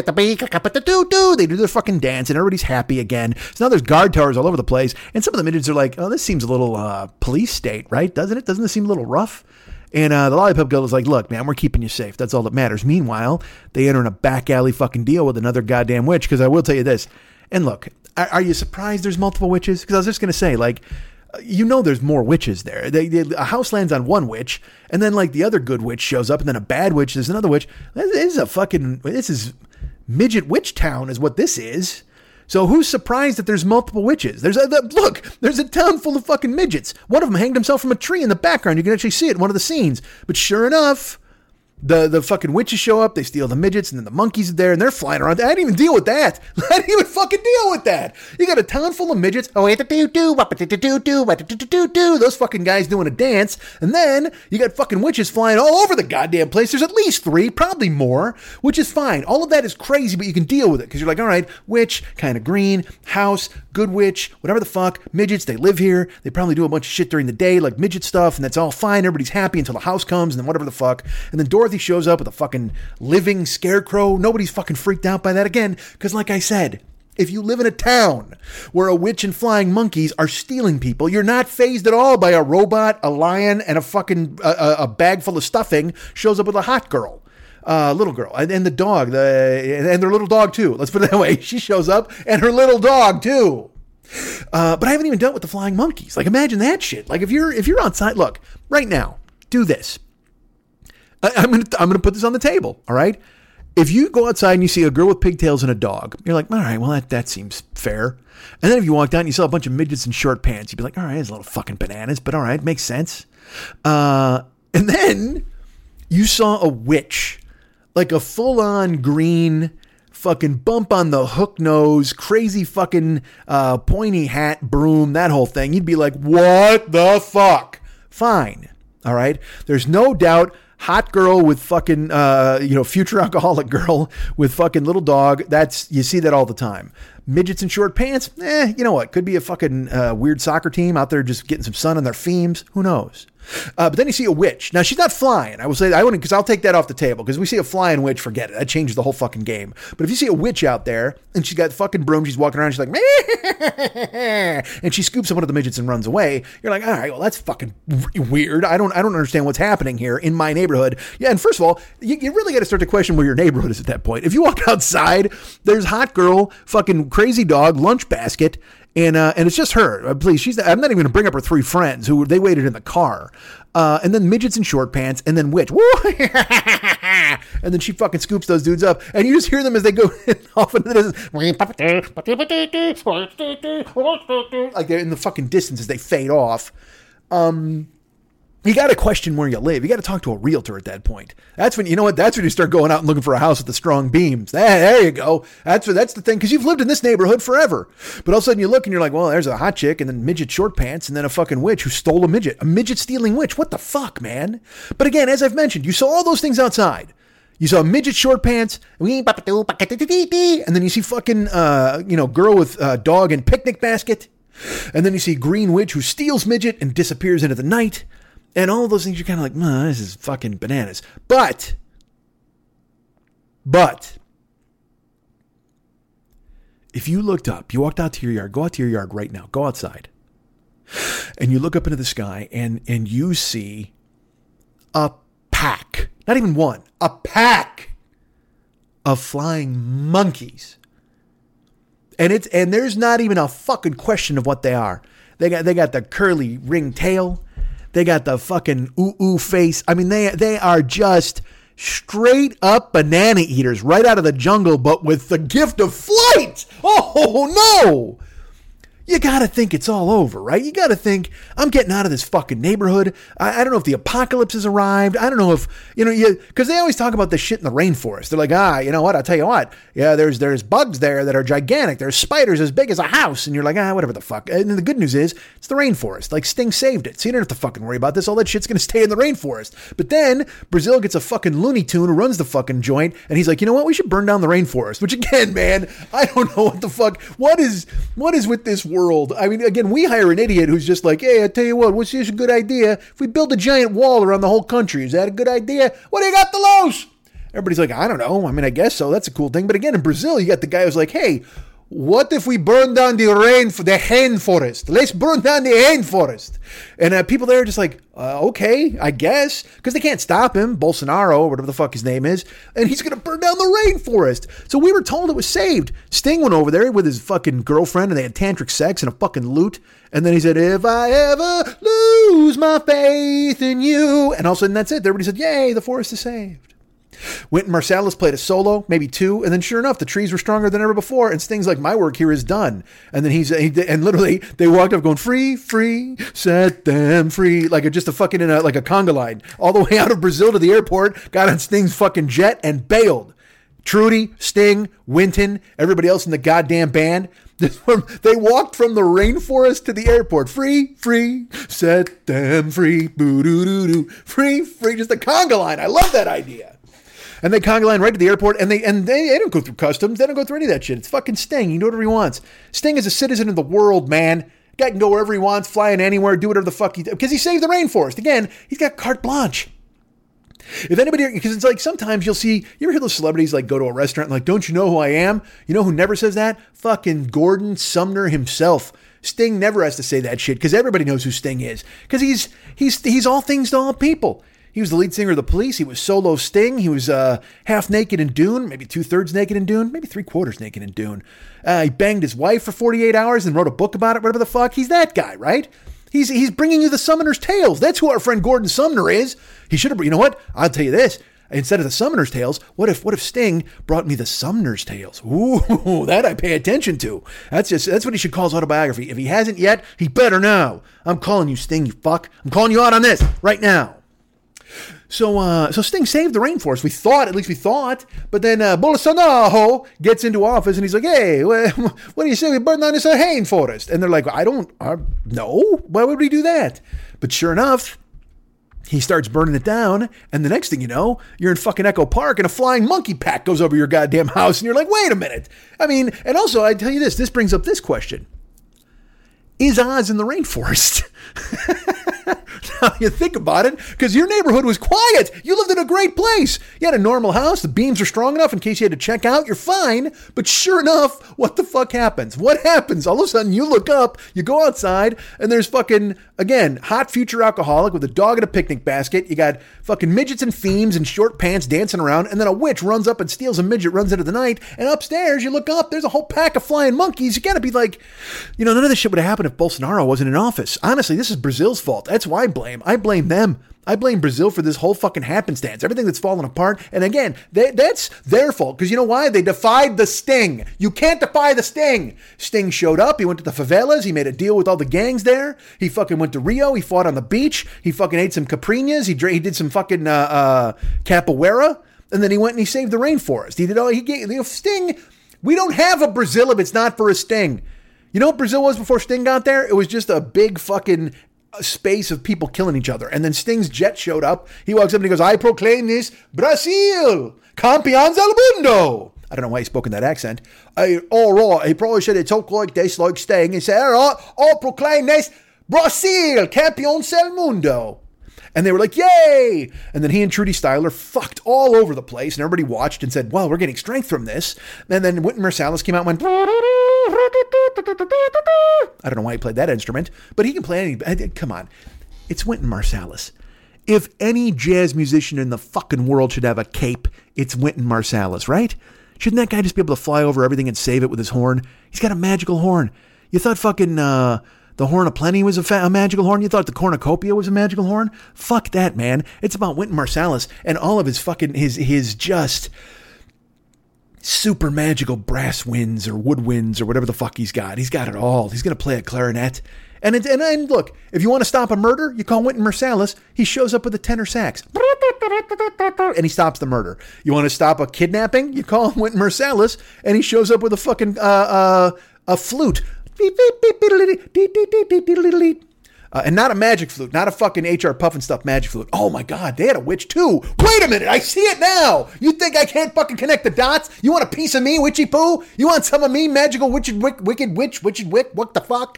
do their fucking dance and everybody's happy again. So now there's guard towers all over the place. And some of the midgets are like, oh, this seems a little police state, right? Doesn't it? Doesn't this seem a little rough? And the Lollipop Guild is like, look, man, we're keeping you safe. That's all that matters. Meanwhile, they enter in a back alley fucking deal with another goddamn witch. Because I will tell you this. And look, are you surprised there's multiple witches? Because I was just going to say, like, you know there's more witches there. A house lands on one witch, and then, like, the other good witch shows up, and then a bad witch, there's another witch. This is midget witch town is what this is. So who's surprised that there's multiple witches? There's a town full of fucking midgets. One of them hanged himself from a tree in the background. You can actually see it in one of the scenes. But sure enough, the fucking witches show up. They steal the midgets, and then the monkeys are there, and they're flying around. I didn't even deal with that. I didn't even fucking deal with that. You got a town full of midgets. Oh, those fucking guys doing a dance, and then you got fucking witches flying all over the goddamn place. There's at least 3, probably more, which is fine. All of that is crazy, but you can deal with it because you're like, all right, witch, kind of green, house, good witch, whatever the fuck, midgets, they live here. They probably do a bunch of shit during the day, like midget stuff, and that's all fine. Everybody's happy until the house comes, and then whatever the fuck, and then Dorothy shows up with a fucking living scarecrow. Nobody's fucking freaked out by that again, because like I said, if you live in a town where a witch and flying monkeys are stealing people, you're not fazed at all by a robot, a lion, and a fucking a bag full of stuffing shows up with a hot girl. little girl, and the dog, and their little dog too. Let's put it that way. She shows up, and her little dog too. But I haven't even dealt with the flying monkeys. Like, imagine that shit. Like, if you're outside, look, right now, do this. I'm gonna put this on the table. All right. If you go outside and you see a girl with pigtails and a dog, you're like, all right, well, that seems fair. And then if you walk down and you saw a bunch of midgets in short pants, you'd be like, all right, there's a little fucking bananas, but all right, makes sense. And then you saw a witch, like a full-on green fucking bump on the hook nose, crazy fucking pointy hat, broom, that whole thing. You'd be like, what the fuck? Fine. All right. There's no doubt. Hot girl with fucking, future alcoholic girl with fucking little dog. You see that all the time. Midgets in short pants. You know what? Could be a fucking weird soccer team out there just getting some sun on their themes. Who knows? But then you see a witch. Now, she's not flying. I will say, I wouldn't, because I'll take that off the table. Because we see a flying witch, forget it. That changes the whole fucking game. But if you see a witch out there and she's got fucking broom, she's walking around, she's like, and she scoops up one of the midgets and runs away. You're like, all right, well, that's fucking weird. I don't understand what's happening here in my neighborhood. Yeah, and first of all, you really got to start to question where your neighborhood is at that point. If you walk outside, there's hot girl, fucking crazy dog, lunch basket, and it's just her. Please, I'm not even going to bring up her three friends who they waited in the car. And then midgets in short pants, and then witch. Woo! And then she fucking scoops those dudes up, and you just hear them as they go off into this, like they're in the fucking distance as they fade off. You got to question where you live. You got to talk to a realtor at that point. That's when, you know what? That's when you start going out and looking for a house with the strong beams. There you go. That's the thing. Cause you've lived in this neighborhood forever, but all of a sudden you look and you're like, well, there's a hot chick and then midget short pants and then a fucking witch who stole a midget stealing witch. What the fuck, man? But again, as I've mentioned, you saw all those things outside. You saw midget short pants, and then you see fucking, girl with dog and picnic basket. And then you see green witch who steals midget and disappears into the night. And all of those things, you're kind of like, this is fucking bananas. But, if you looked up, you walked out to your yard, go out to your yard right now, go outside, and you look up into the sky, and you see a pack, not even one, a pack of flying monkeys. And there's not even a fucking question of what they are. They got the curly ring tail. They got the fucking ooh face. I mean, they are just straight up banana eaters right out of the jungle, but with the gift of flight. Oh, no. You got to think it's all over, right? You got to think, I'm getting out of this fucking neighborhood. I don't know if the apocalypse has arrived. I don't know if, because they always talk about this shit in the rainforest. They're like, you know what? I'll tell you what. Yeah, there's bugs there that are gigantic. There's spiders as big as a house. And you're like, whatever the fuck. And the good news is, it's the rainforest. Like, Sting saved it. So you don't have to fucking worry about this. All that shit's going to stay in the rainforest. But then Brazil gets a fucking Looney Tune who runs the fucking joint. And he's like, you know what? We should burn down the rainforest. Which again, man, I don't know what the fuck. What is with this world? I mean, again, we hire an idiot who's just like, hey, I tell you what, what's this a good idea? If we build a giant wall around the whole country, is that a good idea? What do you got to lose? Everybody's like, I don't know. I mean, I guess so. That's a cool thing. But again, in Brazil, you got the guy who's like, hey, what if we burn down the rainforest? Let's burn down the rainforest. And people there are just like, okay, I guess. Because they can't stop him, Bolsonaro, or whatever the fuck his name is. And he's going to burn down the rainforest. So we were told it was saved. Sting went over there with his fucking girlfriend and they had tantric sex and a fucking lute. And then he said, if I ever lose my faith in you. And all of a sudden that's it. Everybody said, yay, the forest is saved. Wynton Marsalis played a solo, maybe two, and then sure enough, the trees were stronger than ever before, and Sting's like, my work here is done. And then and literally, they walked up going, free, free, set them free, like just a fucking, like a conga line, all the way out of Brazil to the airport, got on Sting's fucking jet and bailed. Trudy, Sting, Wynton, everybody else in the goddamn band, they walked from the rainforest to the airport. Free, free, set them free, boo-doo-doo-doo, free, free, just a conga line. I love that idea. And they conga line right to the airport, and they don't go through customs. They don't go through any of that shit. It's fucking Sting. He can do whatever he wants. Sting is a citizen of the world, man. Guy can go wherever he wants, flying anywhere, do whatever the fuck because he saved the rainforest. Again, he's got carte blanche. If anybody, because it's like sometimes you'll see, you ever hear those celebrities like go to a restaurant and like, don't you know who I am? You know who never says that? Fucking Gordon Sumner himself. Sting never has to say that shit because everybody knows who Sting is because he's all things to all people. He was the lead singer of the Police. He was solo Sting. He was half naked in Dune, maybe 2/3 naked in Dune, maybe 3/4 naked in Dune. He banged his wife for 48 hours and wrote a book about it, whatever the fuck. He's that guy, right? He's bringing you the Summoner's Tales. That's who our friend Gordon Sumner is. He should have, you know what? I'll tell you this. Instead of the Summoner's Tales, what if Sting brought me the Sumner's Tales? Ooh, that I pay attention to. That's what he should call his autobiography. If he hasn't yet, he better now. I'm calling you, Sting, you fuck. I'm calling you out on this right now. So Sting saved the rainforest. At least we thought. But then Bolsonaro gets into office and he's like, hey, what do you say we burn down this rainforest? And they're like, no, why would we do that? But sure enough, he starts burning it down, and the next thing you know, you're in fucking Echo Park, and a flying monkey pack goes over your goddamn house, and you're like, wait a minute. I mean, and also, I tell you this brings up this question. Is Oz in the rainforest? Now you think about it, because your neighborhood was quiet. You lived in a great place. You had a normal house. The beams are strong enough in case you had to check out. You're fine. But sure enough, what the fuck happens? What happens? All of a sudden, you look up, you go outside, and there's fucking, again, hot future alcoholic with a dog in a picnic basket. You got fucking midgets and fiends in short pants dancing around, and then a witch runs up and steals a midget, runs into the night, and upstairs, you look up, there's a whole pack of flying monkeys. You gotta be like, none of this shit would have happened if Bolsonaro wasn't in office. Honestly, this is Brazil's fault. That's why I blame them. I blame Brazil for this whole fucking happenstance. Everything that's fallen apart. And again, that's their fault. Because you know why? They defied the Sting. You can't defy the Sting. Sting showed up. He went to the favelas. He made a deal with all the gangs there. He fucking went to Rio. He fought on the beach. He fucking ate some caipirinhas. He did some fucking capoeira. And then he went and he saved the rainforest. He did all, he gave, Sting, we don't have a Brazil if it's not for a Sting. You know what Brazil was before Sting got there? It was just a big fucking space of people killing each other. And then Sting's jet showed up. He walks up and he goes, I proclaim this Brazil, campeões del mundo. I don't know why he spoke in that accent. All right, he probably should have talked like this, like Sting. He said, all right, I proclaim this Brazil, campeões del mundo. And they were like, yay! And then he and Trudy Styler fucked all over the place, and everybody watched and said, well, we're getting strength from this. And then Wynton Marsalis came out and went, I don't know why he played that instrument, but he can play any, come on. It's Wynton Marsalis. If any jazz musician in the fucking world should have a cape, it's Wynton Marsalis, right? Shouldn't that guy just be able to fly over everything and save it with his horn? He's got a magical horn. You thought fucking, the Horn of Plenty was a magical horn? You thought the Cornucopia was a magical horn? Fuck that, man. It's about Wynton Marsalis and all of his fucking, his just super magical brass winds or woodwinds or whatever the fuck he's got. He's got it all. He's going to play a clarinet. And look, if you want to stop a murder, you call Wynton Marsalis. He shows up with a tenor sax. And he stops the murder. You want to stop a kidnapping? You call Wynton Marsalis and he shows up with a fucking, a flute. And not a magic flute, not a fucking HR Puffenstuff magic flute. Oh my God, they had a witch too. Wait a minute, I see it now. You think I can't fucking connect the dots? You want a piece of me, witchy poo? You want some of me, magical wicked witch, witched wick? What the fuck?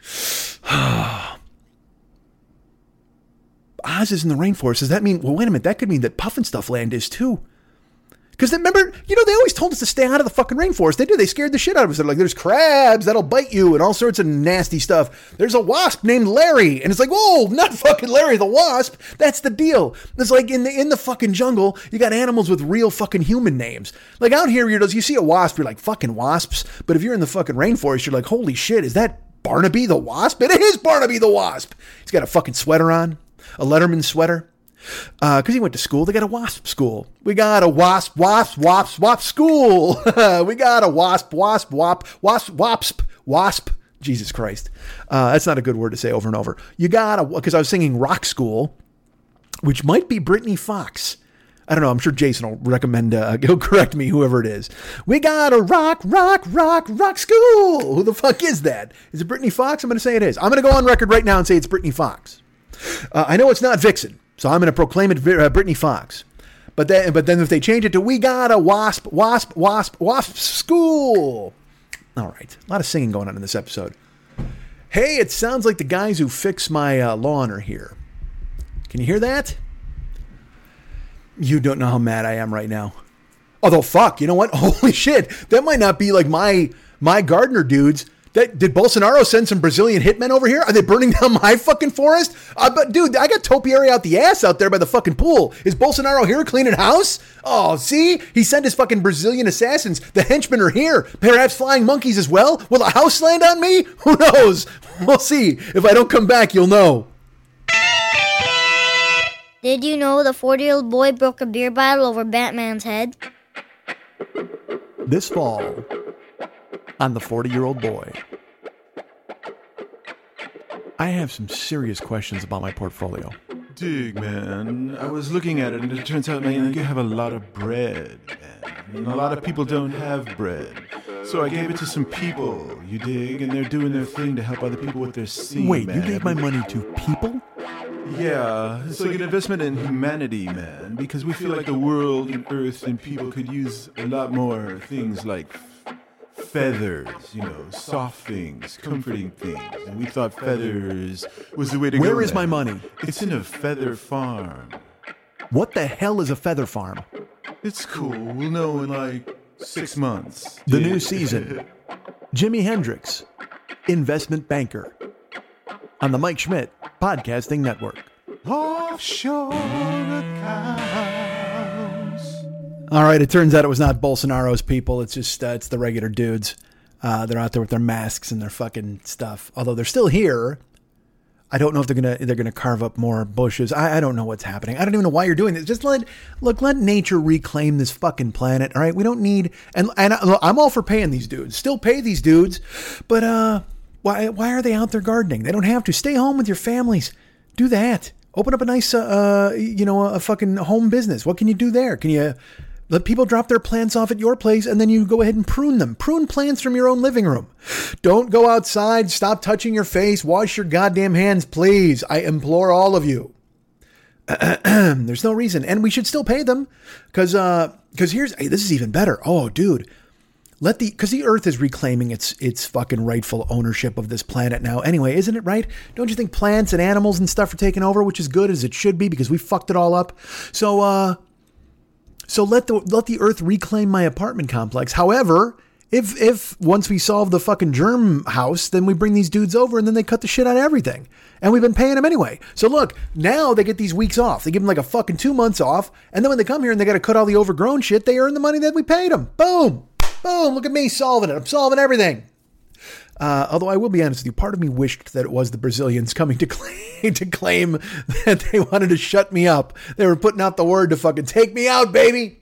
Oz is in the rainforest. Does that mean, well, wait a minute, that could mean that Puffenstuff land is too. Because remember, they always told us to stay out of the fucking rainforest. They do. They scared the shit out of us. They're like, there's crabs that'll bite you and all sorts of nasty stuff. There's a wasp named Larry. And it's like, whoa, not fucking Larry the Wasp. That's the deal. It's like in the fucking jungle, you got animals with real fucking human names. Like out here, you see a wasp, you're like, fucking wasps. But if you're in the fucking rainforest, you're like, holy shit, is that Barnaby the Wasp? It is Barnaby the Wasp. He's got a fucking sweater on, a Letterman sweater. Because he went to school. They got a wasp school. We got a wasp school. We got a wasp. Jesus Christ. That's not a good word to say over and over. You got because I was singing rock school, which might be Brittany Fox. I don't know. I'm sure Jason will recommend, he'll correct me, whoever it is. We got a rock school. Who the fuck is that? Is it Brittany Fox? I'm going to say it is. I'm going to go on record right now and say it's Brittany Fox. I know it's not Vixen. So I'm going to proclaim it Brittany Fox. But then if they change it to we got a wasp school. All right. A lot of singing going on in this episode. Hey, it sounds like the guys who fix my lawn are here. Can you hear that? You don't know how mad I am right now. Although, fuck, you know what? Holy shit. That might not be like my gardener dudes Did Bolsonaro send some Brazilian hitmen over here? Are they burning down my fucking forest? But dude, I got topiary out the ass out there by the fucking pool. Is Bolsonaro here cleaning house? Oh, see? He sent his fucking Brazilian assassins. The henchmen are here. Perhaps flying monkeys as well? Will a house land on me? Who knows? We'll see. If I don't come back, you'll know. Did you know the 40-year-old boy broke a beer bottle over Batman's head? This fall on The 40-Year-Old Boy, I have some serious questions about my portfolio. Dig, man. I was looking at it, and it turns out, man, you have a lot of bread, man. And a lot of people don't have bread. So I gave it to some people, you dig? And they're doing their thing to help other people with their seed, Wait, man. you gave my money to people? Yeah, it's like an investment in humanity, man. Because we feel like the world and earth and people could use a lot more things like feathers, soft things, comforting things. And we thought feathers was the way to go. Where is my money? It's in a feather farm. What the hell is a feather farm? It's cool. We'll know in like 6 months. The new season. Jimi Hendrix, investment banker. On the Mike Schmidt Podcasting Network. Offshore accounts. All right, it turns out it was not Bolsonaro's people. It's just it's the regular dudes. They're out there with their masks and their fucking stuff. Although they're still here. I don't know if they're gonna carve up more bushes. I don't know what's happening. I don't even know why you're doing this. Just let nature reclaim this fucking planet. All right, we don't need and I'm all for paying these dudes. Still pay these dudes, but why are they out there gardening? They don't have to. Stay home with your families. Do that. Open up a nice a fucking home business. What can you do there? Can you let people drop their plants off at your place and then you go ahead and prune them? Prune plants from your own living room. Don't go outside. Stop touching your face. Wash your goddamn hands, please. I implore all of you. There's no reason. And we should still pay them because this is even better. Oh, dude. Because the earth is reclaiming its fucking rightful ownership of this planet now. Anyway, isn't it right? Don't you think plants and animals and stuff are taking over, which is good as it should be because we fucked it all up. So let the earth reclaim my apartment complex. However, if once we solve the fucking germ house, then we bring these dudes over and then they cut the shit out of everything. And we've been paying them anyway. So look, now they get these weeks off. They give them like a fucking 2 months off. And then when they come here and they got to cut all the overgrown shit, they earn the money that we paid them. Boom. Boom, look at me solving it. I'm solving everything. Although I will be honest with you, part of me wished that it was the Brazilians coming to claim that they wanted to shut me up. They were putting out the word to fucking take me out, baby.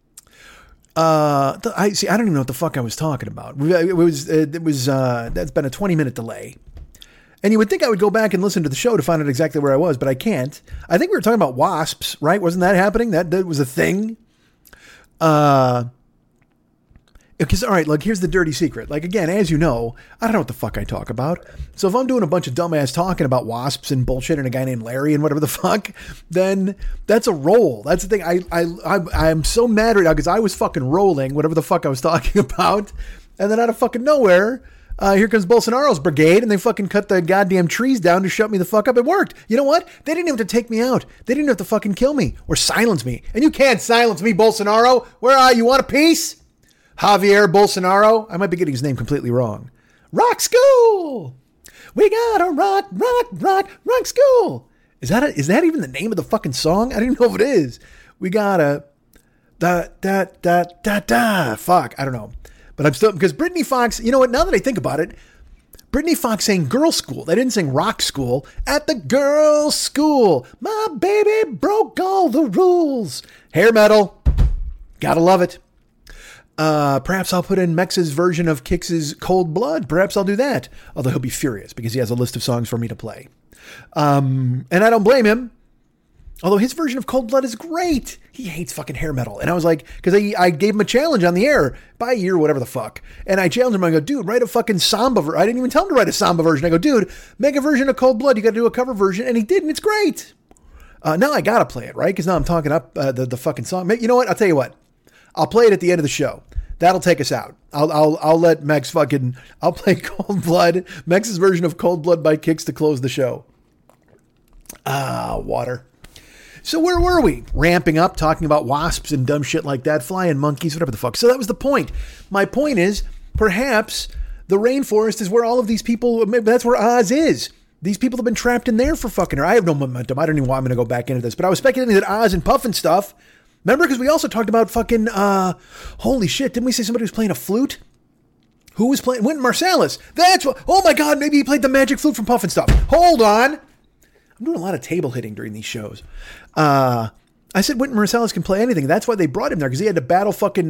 I don't even know what the fuck I was talking about. It was that's been a 20-minute delay. And you would think I would go back and listen to the show to find out exactly where I was, but I can't. I think we were talking about wasps, right? Wasn't that happening? That was a thing. Because, all right, look, here's the dirty secret. Like, again, as you know, I don't know what the fuck I talk about. So if I'm doing a bunch of dumbass talking about wasps and bullshit and a guy named Larry and whatever the fuck, then that's a roll. That's the thing. I'm so mad right now because I was fucking rolling whatever the fuck I was talking about. And then out of fucking nowhere, here comes Bolsonaro's brigade and they fucking cut the goddamn trees down to shut me the fuck up. It worked. You know what? They didn't have to take me out. They didn't have to fucking kill me or silence me. And you can't silence me, Bolsonaro. Where are you? You want a piece? Javier Bolsonaro. I might be getting his name completely wrong. Rock school. We got a rock school. Is that even the name of the fucking song? I don't even know if it is. We got a fuck. I don't know. But I'm still, because Brittany Fox, you know what? Now that I think about it, Brittany Fox sang girl school. They didn't sing rock school. At the girls' school, my baby broke all the rules. Hair metal. Gotta love it. Perhaps I'll put in Mex's version of Kix's Cold Blood. Perhaps I'll do that. Although he'll be furious because he has a list of songs for me to play. And I don't blame him. Although his version of Cold Blood is great. He hates fucking hair metal. And I was like, because I gave him a challenge on the air by a year, whatever the fuck. And I challenged him. I go, dude, write a fucking samba version. I didn't even tell him to write a samba version. I go, dude, make a version of Cold Blood. You got to do a cover version. And he did, and it's great. Now I got to play it, right? Because now I'm talking up the fucking song. You know what? I'll tell you what. I'll play it at the end of the show. That'll take us out. I'll let Mex fucking, I'll play Cold Blood, Mex's version of Cold Blood by Kix to close the show. Water. So where were we? Ramping up, talking about wasps and dumb shit like that, flying monkeys, whatever the fuck. So that was the point. My point is, perhaps the rainforest is where all of these people, that's where Oz is. These people have been trapped in there for fucking, I have no momentum. I don't even know why I'm going to go back into this, but I was speculating that Oz and Puff and stuff. Remember? Because we also talked about fucking, holy shit. Didn't we say somebody was playing a flute? Who was playing? Wynton Marsalis. That's what, oh my God, maybe he played the magic flute from Puff and stuff. Hold on. I'm doing a lot of table hitting during these shows. I said Wynton Marsalis can play anything. That's why they brought him there, because he had to battle fucking,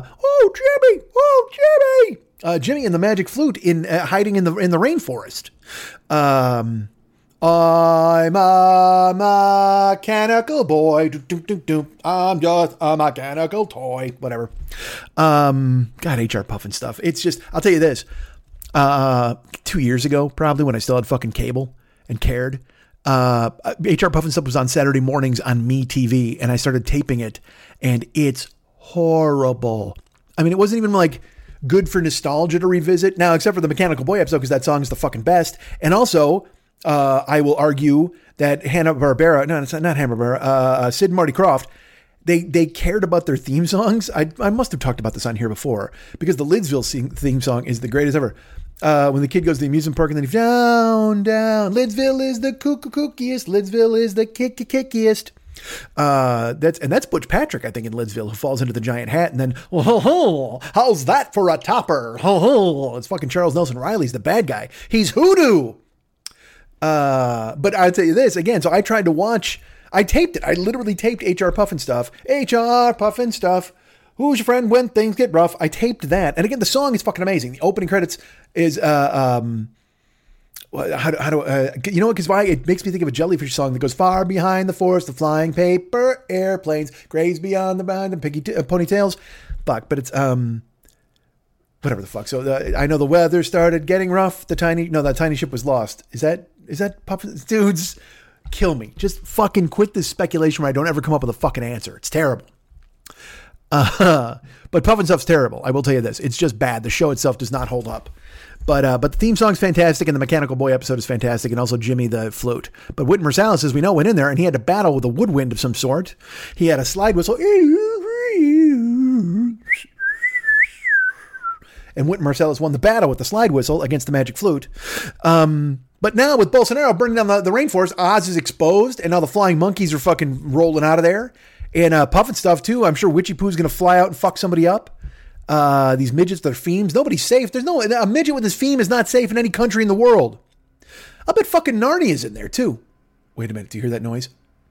Jimmy and the magic flute in hiding in the rainforest. I'm a mechanical boy. I'm just a mechanical toy. Whatever. God, HR Puff and stuff. It's just, I'll tell you this. 2 years ago, probably, when I still had fucking cable and cared, HR Puff and stuff was on Saturday mornings on MeTV, and I started taping it, and it's horrible. I mean, it wasn't even like good for nostalgia to revisit now, except for the Mechanical Boy episode, because that song is the fucking best. And also, I will argue that Hanna-Barbera, no, it's not Hanna-Barbera, Sid and Marty Krofft, they cared about their theme songs. I must have talked about this on here before, because the Lidsville theme song is the greatest ever. When the kid goes to the amusement park and then he's down, Lidsville is the kookiest, Lidsville is the kickiest. That's Butch Patrick, I think, in Lidsville, who falls into the giant hat and then, how's that for a topper? It's fucking Charles Nelson Riley's the bad guy. He's hoodoo. But I'll tell you this again. So I tried to watch, I taped it. I literally taped HR Puff and stuff. HR Puff and stuff. Who's your friend when things get rough? I taped that. And again, the song is fucking amazing. The opening credits is, you know what? Because why? It makes me think of a Jellyfish song that goes far behind the forest, the flying paper airplanes, graze beyond the bound and ponytails. Fuck, but it's, whatever the fuck. So I know the weather started getting rough. That tiny ship was lost. Is that Puff? Dudes, kill me. Just fucking quit this speculation where I don't ever come up with a fucking answer. It's terrible. But Puff and Stuff's terrible. I will tell you this. It's just bad. The show itself does not hold up. But the theme song's fantastic, and the Mechanical Boy episode is fantastic, and also Jimmy the flute. But Wynton Marsalis, as we know, went in there, and he had to battle with a woodwind of some sort. He had a slide whistle. And Wynton Marsalis won the battle with the slide whistle against the magic flute. But now with Bolsonaro burning down the rainforest, Oz is exposed, and now the flying monkeys are fucking rolling out of there. And Puff and stuff, too. I'm sure Witchy Poo's going to fly out and fuck somebody up. These midgets, they're fiends. Nobody's safe. A midget with his theme is not safe in any country in the world. I bet fucking Narnia's in there, too. Wait a minute. Do you hear that noise?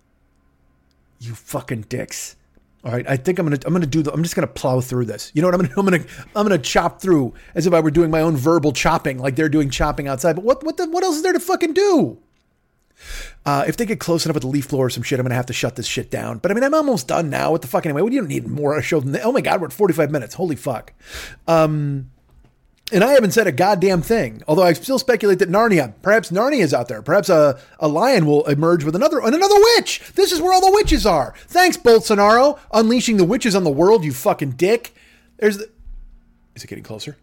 You fucking dicks. All right. I think I'm just going to plow through this. You know what? I'm going to chop through as if I were doing my own verbal chopping, like they're doing chopping outside. But what else is there to fucking do? If they get close enough with the leaf blower or some shit, I'm going to have to shut this shit down. But I mean, I'm almost done now with the fucking anyway. You don't need more show than that. Oh my God, we're at 45 minutes. Holy fuck. And I haven't said a goddamn thing. Although I still speculate that perhaps Narnia is out there. Perhaps a lion will emerge with another witch. This is where all the witches are. Thanks, Bolsonaro. Unleashing the witches on the world, you fucking dick. Is it getting closer?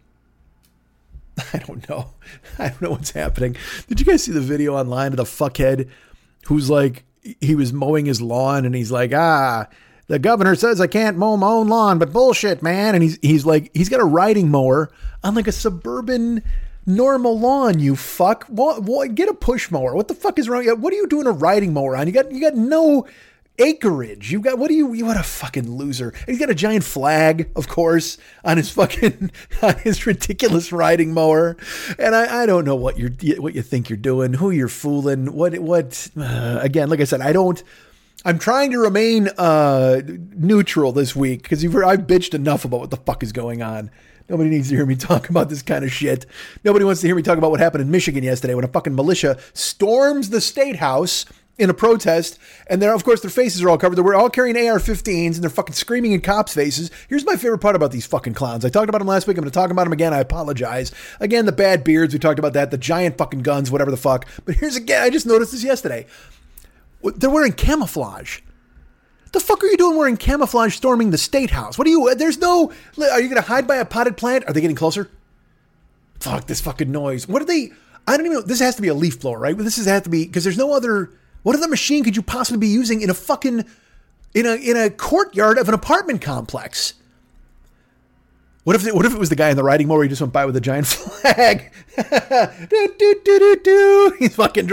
I don't know. I don't know what's happening. Did you guys see the video online of the fuckhead who's like, he was mowing his lawn and he's like, the governor says I can't mow my own lawn, but bullshit, man. And he's like, he's got a riding mower on like a suburban normal lawn, you fuck. What, get a push mower. What the fuck is wrong? What are you doing a riding mower on? You got no acreage. What a fucking loser. He's got a giant flag, of course, on his ridiculous riding mower. And I don't know what you think you're doing, who you're fooling, again, like I said, I'm trying to remain neutral this week because I've bitched enough about what the fuck is going on. Nobody needs to hear me talk about this kind of shit. Nobody wants to hear me talk about what happened in Michigan yesterday when a fucking militia storms the state house in a protest, and of course, their faces are all covered. They're all carrying AR-15s, and they're fucking screaming in cops' faces. Here's my favorite part about these fucking clowns. I talked about them last week. I'm going to talk about them again. I apologize. Again, the bad beards. We talked about that. The giant fucking guns, whatever the fuck. But here's again. I just noticed this yesterday. They're wearing camouflage. The fuck are you doing wearing camouflage storming the state house? Are you going to hide by a potted plant? Are they getting closer? Fuck this fucking noise. What are they? I don't even know. This has to be a leaf blower, right? This has to be, because there's no other. What other machine could you possibly be using in a fucking, in a courtyard of an apartment complex? What if it was the guy in the riding mower? He just went by with a giant flag. Do, do, do, do, do. He's fucking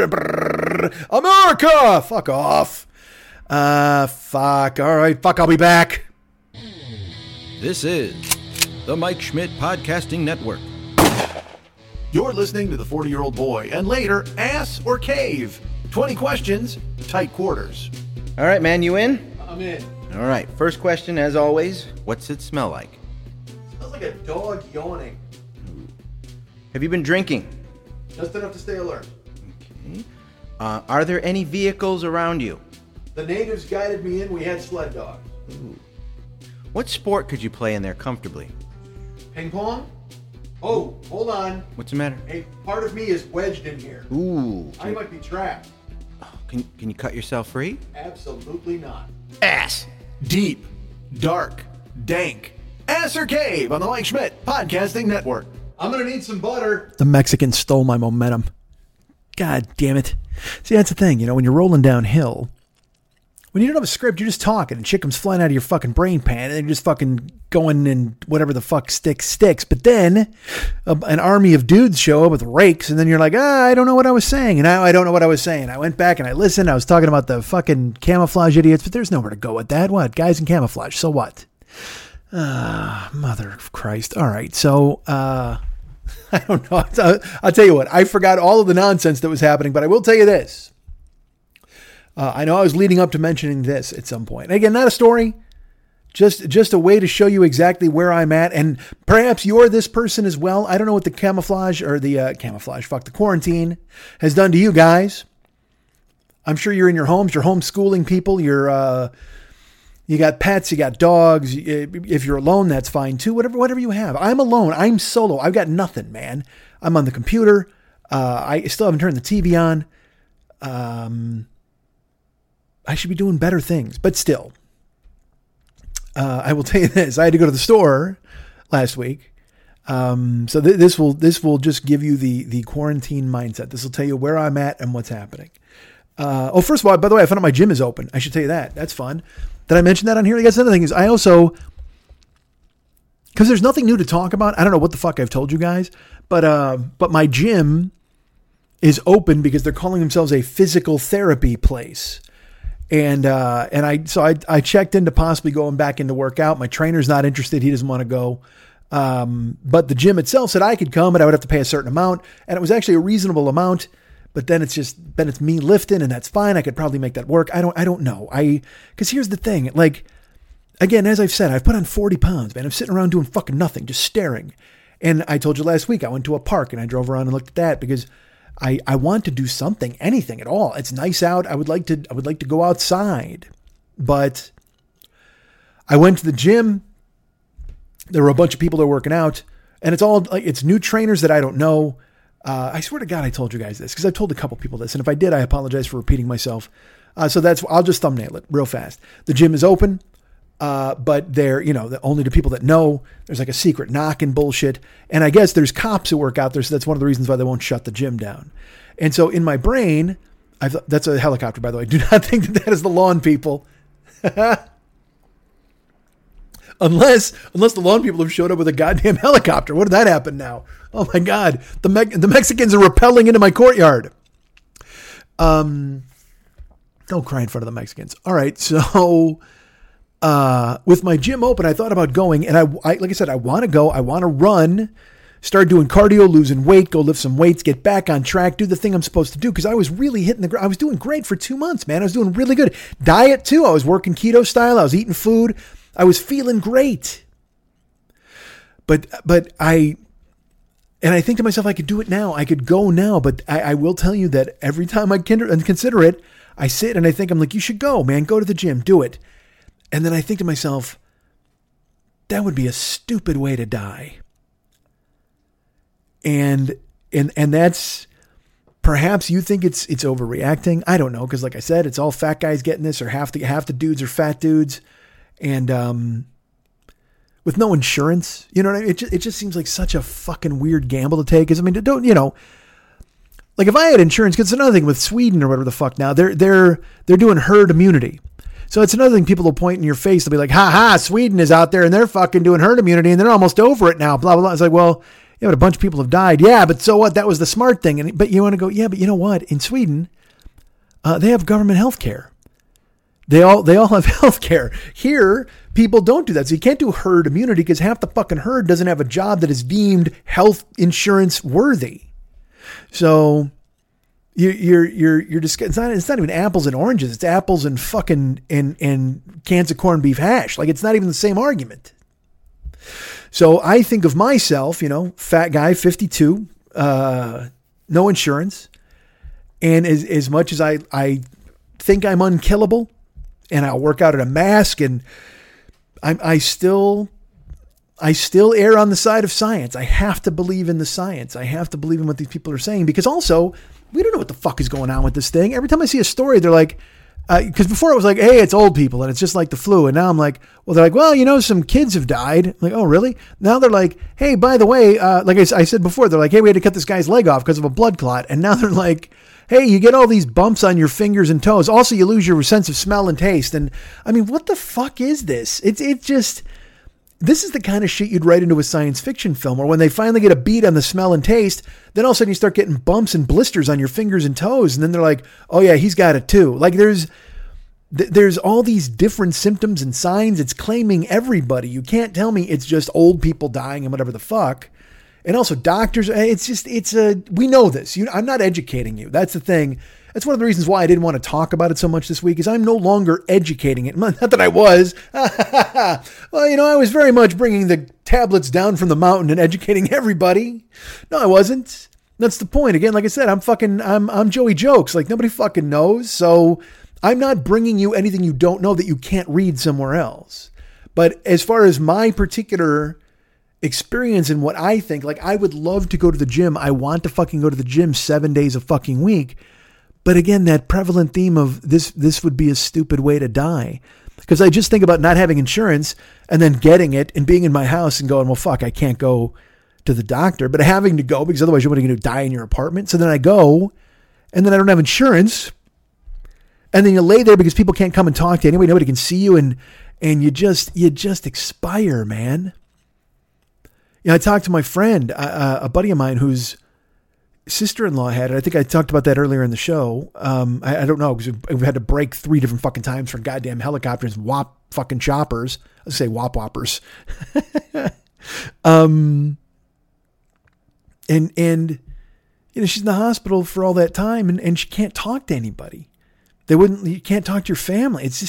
America. Fuck off. Fuck. All right. Fuck. I'll be back. This is the Mike Schmidt Podcasting Network. You're listening to The 40-Year-Old Boy, and later, Ass or Cave. 20 questions, tight quarters. All right, man, you in? I'm in. All right, first question, as always, what's it smell like? Smells like a dog yawning. Have you been drinking? Just enough to stay alert. Okay. Are there any vehicles around you? The natives guided me in. We had sled dogs. Ooh. What sport could you play in there comfortably? Ping pong? Oh, hold on. What's the matter? A part of me is wedged in here. Ooh. I might be trapped. Can you cut yourself free? Absolutely not. Ass. Deep. Dark. Dank. Ass or Cave on the Mike Schmidt Podcasting Network. I'm going to need some butter. The Mexican stole my momentum. God damn it. See, that's the thing. When you're rolling downhill, when you don't have a script, you're just talking and shit comes flying out of your fucking brain pan and you're just fucking going and whatever the fuck sticks. But then an army of dudes show up with rakes and then you're like, I don't know what I was saying. And I don't know what I was saying. I went back and I listened. I was talking about the fucking camouflage idiots, but there's nowhere to go with that. What? Guys in camouflage. So what? Mother of Christ. All right. So, I don't know. I'll tell you what. I forgot all of the nonsense that was happening, but I will tell you this. I know I was leading up to mentioning this at some point. And again, not a story, just a way to show you exactly where I'm at. And perhaps you're this person as well. I don't know what the camouflage or the quarantine has done to you guys. I'm sure you're in your homes, you're homeschooling people, you got pets, you got dogs. If you're alone, that's fine too. Whatever you have. I'm alone. I'm solo. I've got nothing, man. I'm on the computer. I still haven't turned the TV on. I should be doing better things, but still, I will tell you this. I had to go to the store last week. So this will just give you the quarantine mindset. This will tell you where I'm at and what's happening. First of all, by the way, I found out my gym is open. I should tell you that. That's fun. Did I mention that on here? I guess another thing is I also, because there's nothing new to talk about. I don't know what the fuck I've told you guys, but my gym is open because they're calling themselves a physical therapy place. And I checked into possibly going back into workout. My trainer's not interested. He doesn't want to go. But the gym itself said I could come, but I would have to pay a certain amount. And it was actually a reasonable amount, but then it's me lifting and that's fine. I could probably make that work. I don't know. Cause here's the thing. Like, again, as I've said, I've put on 40 pounds, man. I'm sitting around doing fucking nothing, just staring. And I told you last week, I went to a park and I drove around and looked at that because I want to do something, anything at all. It's nice out. I would like to go outside, but I went to the gym. There were a bunch of people that were working out and it's new trainers that I don't know. I swear to God, I told you guys this because I've told a couple people this. And if I did, I apologize for repeating myself. I'll just thumbnail it real fast. The gym is open. But they're, only to people that know. There's like a secret knock and bullshit. And I guess there's cops who work out there. So that's one of the reasons why they won't shut the gym down. And so in my brain, that's a helicopter, by the way. Do not think that is the lawn people. Unless the lawn people have showed up with a goddamn helicopter. What did that happen now? Oh my God. The Mexicans are rappelling into my courtyard. Don't cry in front of the Mexicans. All right. So, with my gym open, I thought about going and I like I said, I want to go, I want to run, start doing cardio, losing weight, go lift some weights, get back on track, do the thing I'm supposed to do. Cause I was really hitting the ground. I was doing great for 2 months, man. I was doing really good. Diet too. I was working keto style. I was eating food. I was feeling great. But I think to myself, I could do it now. I could go now, but I will tell you that every time I consider it, I sit and I think, I'm like, you should go, man, go to the gym, do it. And then I think to myself, that would be a stupid way to die. And that's, perhaps you think it's overreacting. I don't know. Cause like I said, it's all fat guys getting this or half the dudes are fat dudes. And, with no insurance, you know what I mean? It just seems like such a fucking weird gamble to take. Cause I mean, like if I had insurance, cause it's another thing with Sweden or whatever the fuck now, they're doing herd immunity. So it's another thing people will point in your face. They'll be like, ha ha, Sweden is out there and they're fucking doing herd immunity and they're almost over it now, blah, blah, blah. It's like, well, yeah, but a bunch of people have died. Yeah, but so what? That was the smart thing. But you want to go, yeah, but you know what? In Sweden, they have government health care. They all have health care. Here, people don't do that. So you can't do herd immunity because half the fucking herd doesn't have a job that is deemed health insurance worthy. So you're just, it's not even apples and oranges. It's apples and fucking and cans of corned beef hash. Like, it's not even the same argument. So I think of myself, fat guy, 52, no insurance. And as much as I think I'm unkillable and I'll work out in a mask, and I still err on the side of science. I have to believe in the science. I have to believe in what these people are saying, because also we don't know what the fuck is going on with this thing. Every time I see a story, they're like, because before it was like, hey, it's old people and it's just like the flu. And now I'm like, well, they're like, well, some kids have died. I'm like, oh, really? Now they're like, hey, by the way, like I said before, they're like, hey, we had to cut this guy's leg off because of a blood clot. And now they're like, hey, you get all these bumps on your fingers and toes. Also, you lose your sense of smell and taste. And I mean, what the fuck is this? It's just, this is the kind of shit you'd write into a science fiction film, or when they finally get a beat on the smell and taste, then all of a sudden you start getting bumps and blisters on your fingers and toes. And then they're like, oh yeah, he's got it too. Like there's all these different symptoms and signs. It's claiming everybody. You can't tell me it's just old people dying and whatever the fuck. And also doctors, we know this. I'm not educating you. That's the thing. That's one of the reasons why I didn't want to talk about it so much this week, is I'm no longer educating it. Not that I was. Well, I was very much bringing the tablets down from the mountain and educating everybody. No, I wasn't. That's the point. Again, like I said, I'm Joey Jokes. Like, nobody fucking knows. So I'm not bringing you anything you don't know that you can't read somewhere else. But as far as my particular experience and what I think, like, I would love to go to the gym. I want to fucking go to the gym 7 days a fucking week. But again, that prevalent theme of this would be a stupid way to die. Because I just think about not having insurance and then getting it and being in my house and going, well, fuck, I can't go to the doctor, but having to go because otherwise you're going to die in your apartment. So then I go and then I don't have insurance. And then you lay there because people can't come and talk to you anyway. Nobody can see you. And you just expire, man. I talked to my friend, a buddy of mine whose sister-in-law had it. I think I talked about that earlier in the show. I don't know, because we've had to break 3 different fucking times for goddamn helicopters, whop fucking choppers. Let's say whop whoppers. And she's in the hospital for all that time, and she can't talk to anybody. You can't talk to your family. It's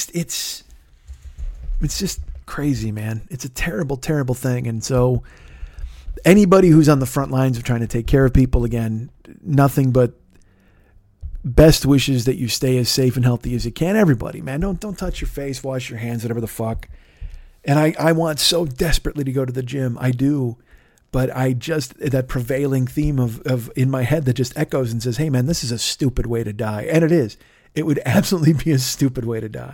just crazy, man. It's a terrible, terrible thing. And so anybody who's on the front lines of trying to take care of people, again, nothing but best wishes that you stay as safe and healthy as you can. Everybody, man, don't touch your face, wash your hands, whatever the fuck. And I want so desperately to go to the gym. I do. But that prevailing theme of in my head that just echoes and says, hey man, this is a stupid way to die. And it is. It would absolutely be a stupid way to die.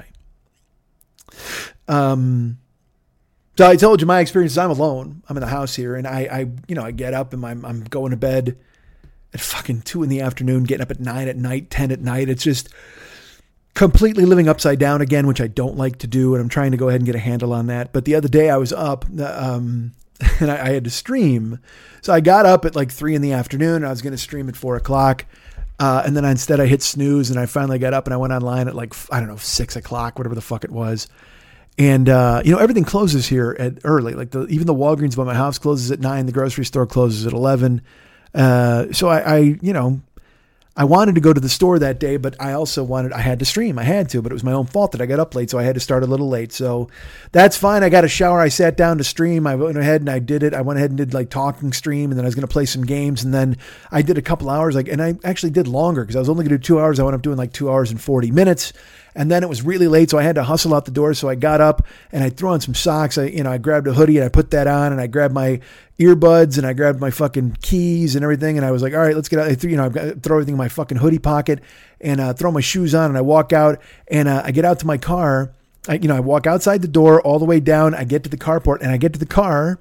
So I told you my experience is I'm alone. I'm in the house here, and I get up and I'm going to bed at fucking 2 p.m, getting up at 9 at night, 10 at night. It's just completely living upside down again, which I don't like to do. And I'm trying to go ahead and get a handle on that. But the other day I was up, and I had to stream. So I got up at like 3 p.m. and I was going to stream at 4 o'clock. And then instead I hit snooze, and I finally got up and I went online at like, 6 o'clock, whatever the fuck it was. And, everything closes here at early. Like even the Walgreens by my house closes at 9. The grocery store closes at 11. So I wanted to go to the store that day, but I had to stream. I had to, but it was my own fault that I got up late. So I had to start a little late. So that's fine. I got a shower. I sat down to stream. I went ahead and I did it. I went ahead and did like talking stream, and then I was going to play some games. And then I did a couple hours, and I actually did longer because I was only going to do 2 hours. I wound up doing like 2 hours and 40 minutes. And then it was really late, so I had to hustle out the door. So I got up and I threw on some socks. I grabbed a hoodie and I put that on, and I grabbed my earbuds and I grabbed my fucking keys and everything. And I was like, all right, let's get out. I throw everything in my fucking hoodie pocket and throw my shoes on, and I walk out and I get out to my car. I walk outside the door all the way down. I get to the carport and I get to the car.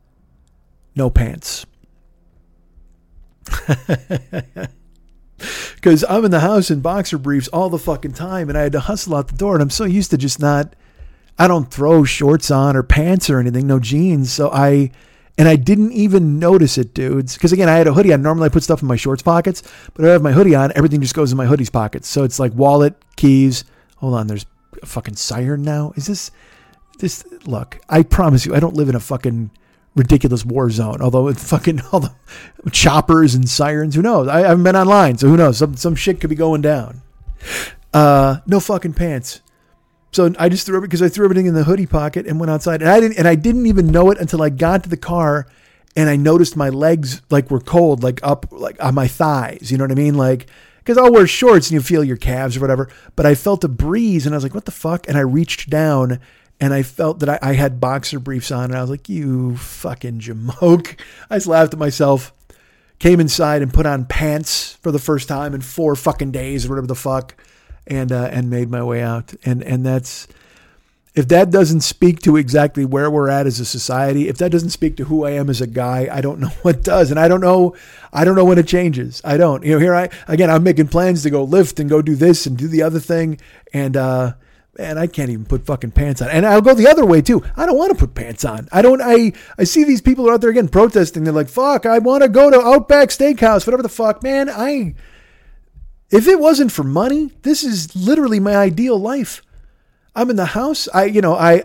No pants. because I'm in the house in boxer briefs all the fucking time, and I had to hustle out the door, and I'm so used to just not. I don't throw shorts on or pants or anything, no jeans. So I didn't even notice it, dudes. Because again, I had a hoodie on. Normally I put stuff in my shorts pockets, but I have my hoodie on. Everything just goes in my hoodie's pockets. So it's like wallet, keys. Hold on, there's a fucking siren now. Is this? Look, I promise you, I don't live in a fucking ridiculous war zone. Although it's fucking all the choppers and sirens. Who knows? I haven't been online, so who knows? Some shit could be going down. No fucking pants. So I just threw everything in the hoodie pocket and went outside, and I didn't even know it until I got to the car, and I noticed my legs like were cold, like up like on my thighs. You know what I mean? Like, because I'll wear shorts and you feel your calves or whatever, but I felt a breeze and I was like, what the fuck? And I reached down and I felt that I had boxer briefs on, and I was like, you fucking jamoke. I just laughed at myself. Came inside and put on pants for the first time in 4 fucking days or whatever the fuck. And made my way out. And that's, if that doesn't speak to exactly where we're at as a society, if that doesn't speak to who I am as a guy, I don't know what does. And I don't know when it changes. I don't, here I'm making plans to go lift and go do this and do the other thing. And I can't even put fucking pants on. And I'll go the other way too. I don't want to put pants on. I see these people out there again protesting. They're like, fuck, I want to go to Outback Steakhouse, whatever the fuck, man. If it wasn't for money, this is literally my ideal life. I'm in the house. There's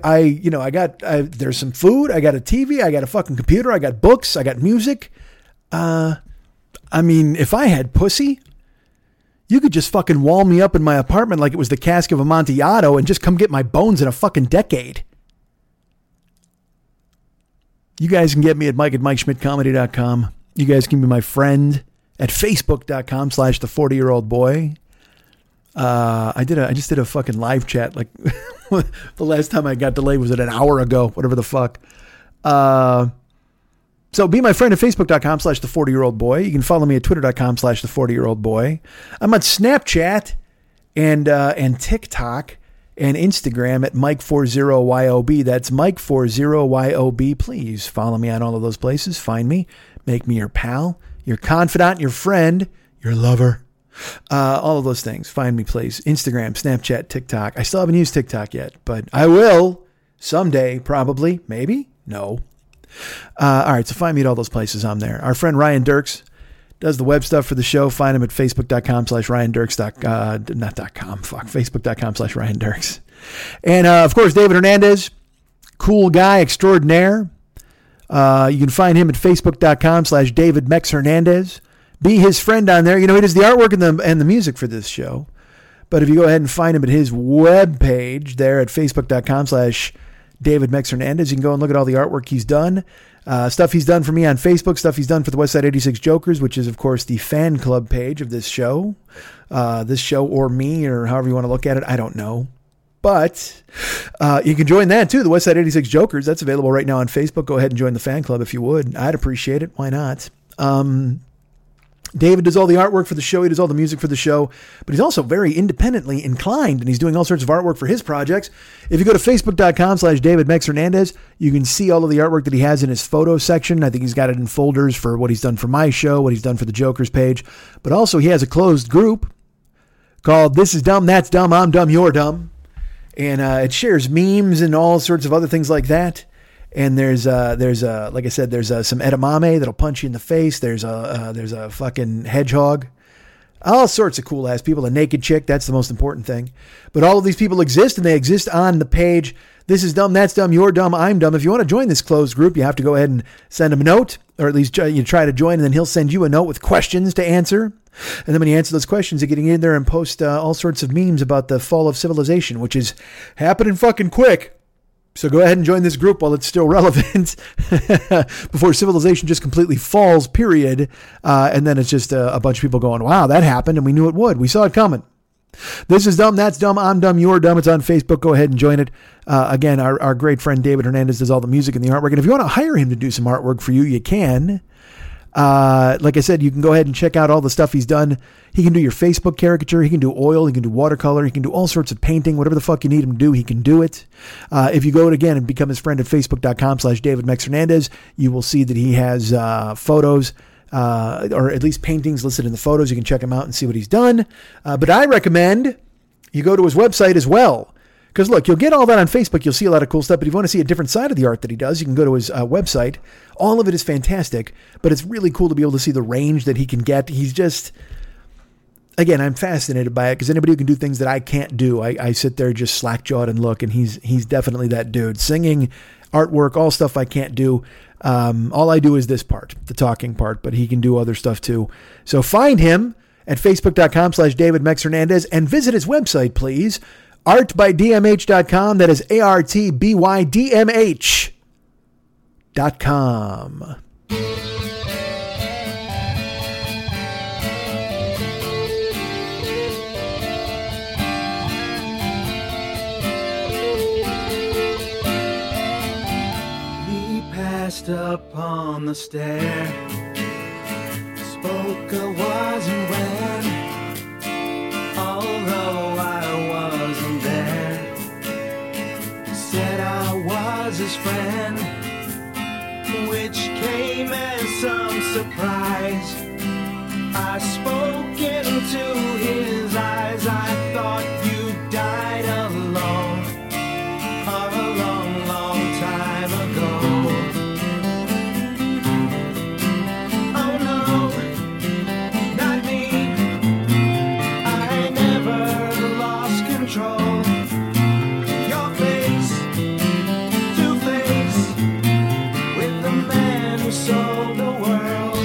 some food. I got a TV. I got a fucking computer. I got books. I got music. If I had pussy, you could just fucking wall me up in my apartment like it was the cask of Amontillado and just come get my bones in a fucking decade. You guys can get me at Mike@MikeSchmidtComedy.com. You guys can be my friend at Facebook.com/the40-year-old-boy. I just did a fucking live chat. Like the last time I got delayed was an hour ago, whatever the fuck. So be my friend at Facebook.com/the40-year-old-boy. You can follow me at Twitter.com/the40-year-old-boy. I'm on Snapchat and TikTok and Instagram at Mike40YOB. That's Mike40YOB. Please follow me on all of those places. Find me. Make me your pal, your confidant, your friend, your lover. All of those things. Find me, please. Instagram, Snapchat, TikTok. I still haven't used TikTok yet, but I will someday, probably. Maybe? No. All right, so find me at all those places. I'm there. Our friend Ryan Dirks does the web stuff for the show. Find him at Facebook.com/RyanDirks. Facebook.com/Ryan Dirks. And, of course, David Hernandez, cool guy extraordinaire. You can find him at Facebook.com/DavidMexHernandez. Be his friend on there. He does the artwork and the music for this show. But if you go ahead and find him at his webpage there at Facebook.com/DavidMexHernandez, you can go and look at all the artwork he's done. Stuff he's done for me on Facebook, stuff he's done for the Westside 86 Jokers, which is, of course, the fan club page of this show. Or me, or however you want to look at it. I don't know. But you can join that too, the Westside 86 Jokers. That's available right now on Facebook. Go ahead and join the fan club if you would. I'd appreciate it. Why not? David does all the artwork for the show. He does all the music for the show. But he's also very independently inclined, and he's doing all sorts of artwork for his projects. If you go to Facebook.com/DavidMexHernandez, you can see all of the artwork that he has in his photo section. I think he's got it in folders for what he's done for my show, what he's done for the Jokers page. But also he has a closed group called This Is Dumb, That's Dumb, I'm Dumb, You're Dumb. And it shares memes and all sorts of other things like that. And there's like I said, there's some edamame that'll punch you in the face. There's a fucking hedgehog, all sorts of cool ass people. A naked chick, that's the most important thing. But all of these people exist, and they exist on the page. This is dumb, that's dumb, you're dumb, I'm dumb. If you want to join this closed group, you have to go ahead and send him a note, or at least you try to join, and then he'll send you a note with questions to answer. And then when you answer those questions, you're getting in there and post all sorts of memes about the fall of civilization, which is happening fucking quick. So go ahead and join this group while it's still relevant before civilization just completely falls, period. And then it's just a bunch of people going, wow, that happened, and we knew it would. We saw it coming. This is dumb, that's dumb, I'm dumb, you're dumb. It's on Facebook. Go ahead and join it. Again, our great friend David Hernandez does all the music and the artwork. And if you want to hire him to do some artwork for you, you can. Like I said, you can go ahead and check out all the stuff he's done. He can do your Facebook caricature. He can do oil. He can do watercolor. He can do all sorts of painting. Whatever the fuck you need him to do, he can do it. If you go again and become his friend at Facebook.com/DavidMexHernandez, you will see that he has photos or at least paintings listed in the photos. You can check him out and see what he's done. But I recommend you go to his website as well. Because look, you'll get all that on Facebook. You'll see a lot of cool stuff. But if you want to see a different side of the art that he does, you can go to his website. All of it is fantastic. But it's really cool to be able to see the range that he can get. He's just, again, I'm fascinated by it because anybody who can do things that I can't do, I sit there just slack-jawed and look. And he's definitely that dude. Singing, artwork, all stuff I can't do. All I do is this part, the talking part. But he can do other stuff too. So find him at facebook.com/David Mex Hernandez and visit his website, please. artbydmh.com. That is artbydmh.com. He passed up on the stair, spoke a wasn't when, although I wasn't there, said I was his friend, which came as some surprise. I spoke into his eyes, I thought you died alone a long, long time ago. Oh no, not me, I never lost control. Your face to face with the man who sold the world.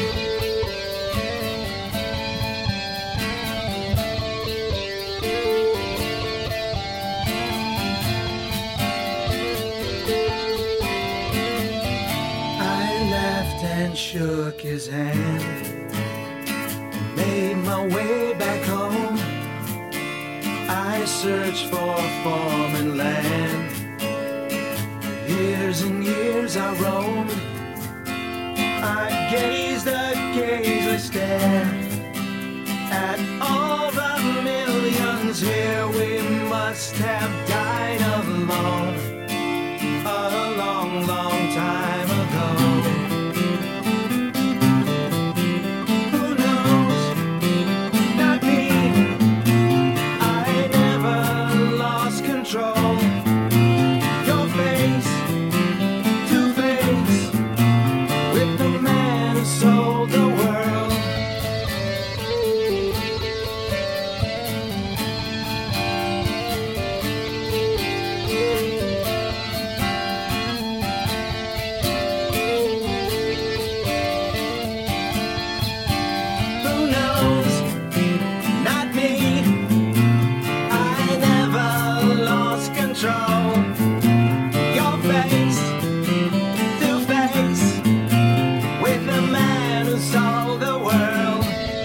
I laughed and shook his hand, made my way back home. I searched for form and land, years and years I roamed. I gazed a gazeless stare at all the millions here. We must have died alone a long, long time ago. Who knows? Not me. I never lost control. Your face to face with the man who sold the world. Who knows? Not me. I never lost control. Your face to face with the man who sold the world.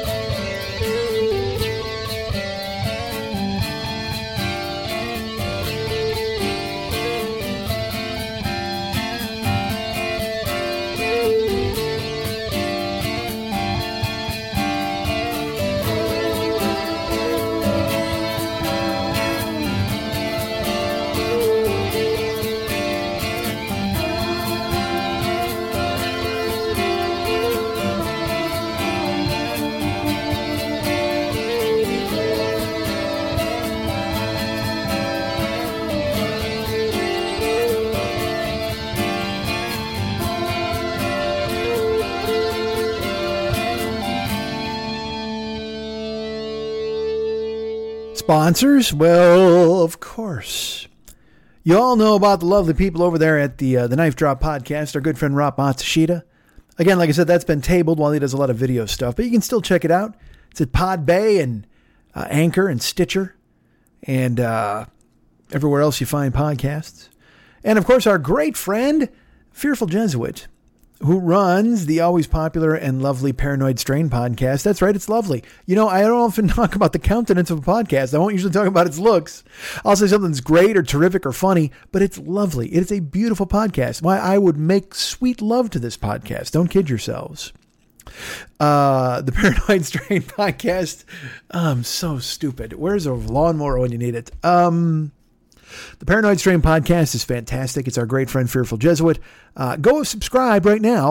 Sponsors? Well, of course. You all know about the lovely people over there at the Knife Drop Podcast, our good friend Rob Matsushita. Again, like I said, that's been tabled while he does a lot of video stuff, but you can still check it out. It's at Podbay and Anchor and Stitcher and everywhere else you find podcasts. And, of course, our great friend, Fearful Jesuit, who runs the always popular and lovely Paranoid Strain podcast. That's right, it's lovely. You know, I don't often talk about the countenance of a podcast. I won't usually talk about its looks. I'll say something's great or terrific or funny, but it's lovely. It is a beautiful podcast. Why, I would make sweet love to this podcast. Don't kid yourselves. The Paranoid Strain podcast. I'm so stupid. Where's a lawnmower when you need it? The Paranoid Strain podcast is fantastic. It's our great friend Fearful Jesuit. Go subscribe right now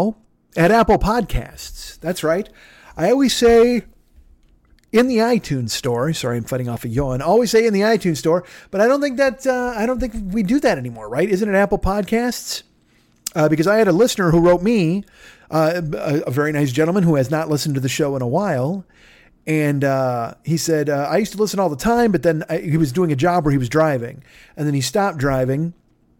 at Apple Podcasts. That's right. I always say in the iTunes store. Sorry, I'm fighting off a yawn. I always say in the iTunes store, but I don't think we do that anymore, right? Isn't it Apple Podcasts? Because I had a listener who wrote me, a very nice gentleman who has not listened to the show in a while. And he said, I used to listen all the time, but then he was doing a job where he was driving. And then he stopped driving.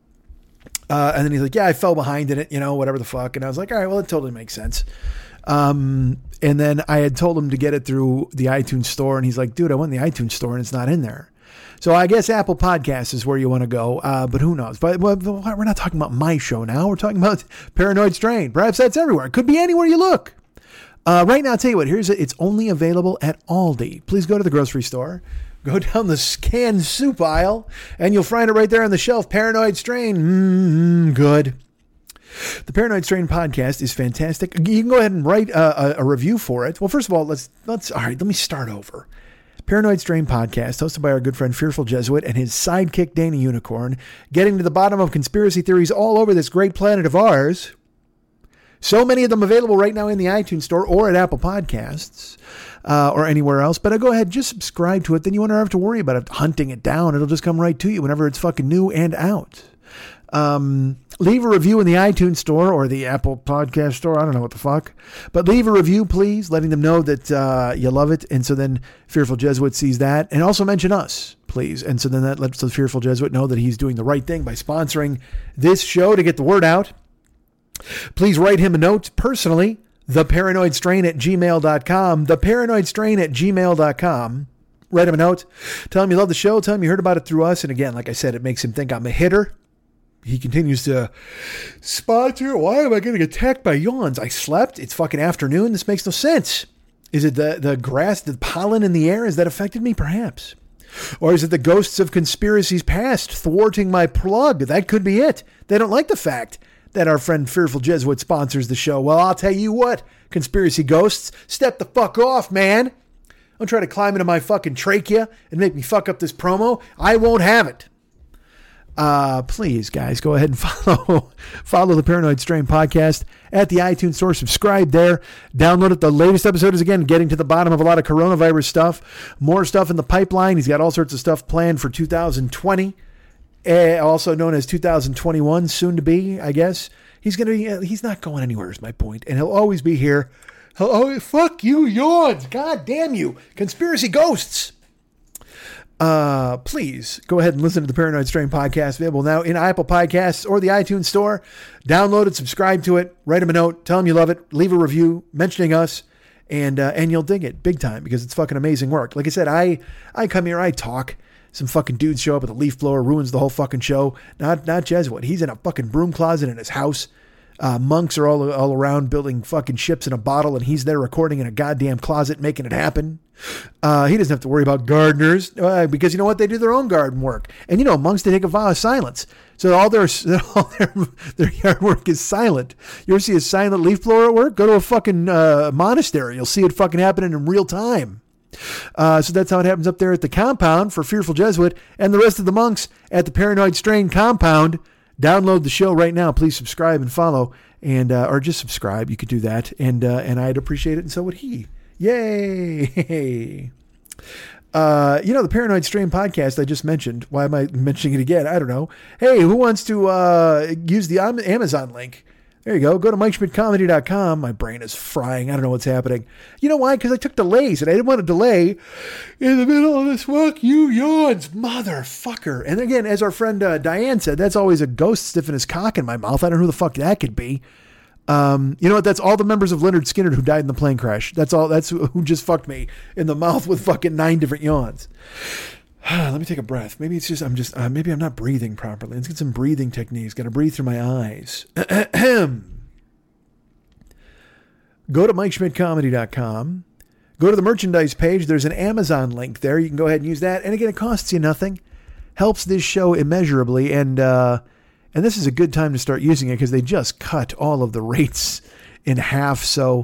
And then he's like, yeah, I fell behind in it, whatever the fuck. And I was like, all right, well, it totally makes sense. And then I had told him to get it through the iTunes store. And he's like, dude, I went in the iTunes store and it's not in there. So I guess Apple Podcasts is where you want to go. But who knows? But we're not talking about my show now. We're talking about Paranoid Strain. Perhaps that's everywhere. It could be anywhere you look. Right now, I'll tell you what, it's only available at Aldi. Please go to the grocery store. Go down the canned soup aisle, and you'll find it right there on the shelf. Paranoid Strain. Good. The Paranoid Strain podcast is fantastic. You can go ahead and write a review for it. Well, first of all, let me start over. Paranoid Strain podcast, hosted by our good friend Fearful Jesuit and his sidekick Danny Unicorn, getting to the bottom of conspiracy theories all over this great planet of ours. So many of them available right now in the iTunes store or at Apple Podcasts or anywhere else. But go ahead, just subscribe to it. Then you won't have to worry about it hunting it down. It'll just come right to you whenever it's fucking new and out. Leave a review in the iTunes store or the Apple Podcast store. I don't know what the fuck. But leave a review, please, letting them know that you love it. And so then Fearful Jesuit sees that. And also mention us, please. And so then that lets the Fearful Jesuit know that he's doing the right thing by sponsoring this show to get the word out. Please write him a note personally, theparanoidstrain@gmail.com, theparanoidstrain@gmail.com. Write him a note. Tell him you love the show. Tell him you heard about it through us. And again, like I said, it makes him think I'm a hitter. He continues to sponsor. Why am I getting attacked by yawns? I slept. It's fucking afternoon. This makes no sense. Is it the grass, the pollen in the air? Has that affected me? Perhaps. Or is it the ghosts of conspiracies past thwarting my plug? That could be it. They don't like the fact that our friend Fearful Jesuit sponsors the show. Well, I'll tell you what, conspiracy ghosts, step the fuck off, man. Don't try to climb into my fucking trachea and make me fuck up this promo. I won't have it. Please, guys, go ahead and follow the Paranoid Strain podcast at the iTunes store. Subscribe there. Download it. The latest episode is, again, getting to the bottom of a lot of coronavirus stuff. More stuff in the pipeline. He's got all sorts of stuff planned for 2020. Also known as 2021, soon to be, I guess. He's not going anywhere, is my point. And he'll always be here. Fuck you, yawns. God damn you. Conspiracy ghosts. Please go ahead and listen to the Paranoid Strain podcast, available now in Apple Podcasts or the iTunes store. Download it, subscribe to it, write him a note, tell him you love it, leave a review mentioning us, and you'll dig it big time because it's fucking amazing work. Like I said, I come here, I talk. Some fucking dudes show up with a leaf blower, ruins the whole fucking show. Not Jesuit. He's in a fucking broom closet in his house. Monks are all around building fucking ships in a bottle, and he's there recording in a goddamn closet, making it happen. He doesn't have to worry about gardeners because you know what? They do their own garden work. And monks, they take a vow of silence. So all their yard work is silent. You ever see a silent leaf blower at work? Go to a fucking monastery. You'll see it fucking happening in real time. So that's how it happens up there at the compound for Fearful Jesuit and the rest of the monks at the Paranoid Strain compound. Download the show right now. Please subscribe and follow, and or just subscribe. You could do that, and I'd appreciate it, and so would he. Yay! The Paranoid Strain podcast I just mentioned. Why am I mentioning it again? I don't know. Hey, who wants to use the Amazon link? There you go. Go to MikeSchmidtComedy.com. My brain is frying. I don't know what's happening. You know why? Because I took delays, and I didn't want to delay in the middle of this. Fuck you, yawns, motherfucker. And again, as our friend Diane said, that's always a ghost stiffing his cock in my mouth. I don't know who the fuck that could be. You know what? That's all the members of Lynyrd Skynyrd who died in the plane crash. That's all. That's who just fucked me in the mouth with fucking 9 different yawns. Let me take a breath. Maybe it's just, maybe I'm not breathing properly. Let's get some breathing techniques. Got to breathe through my eyes. Go to MikeSchmidtComedy.com. Go to the merchandise page. There's an Amazon link there. You can go ahead and use that. And again, it costs you nothing. Helps this show immeasurably. And this is a good time to start using it because they just cut all of the rates in half. So,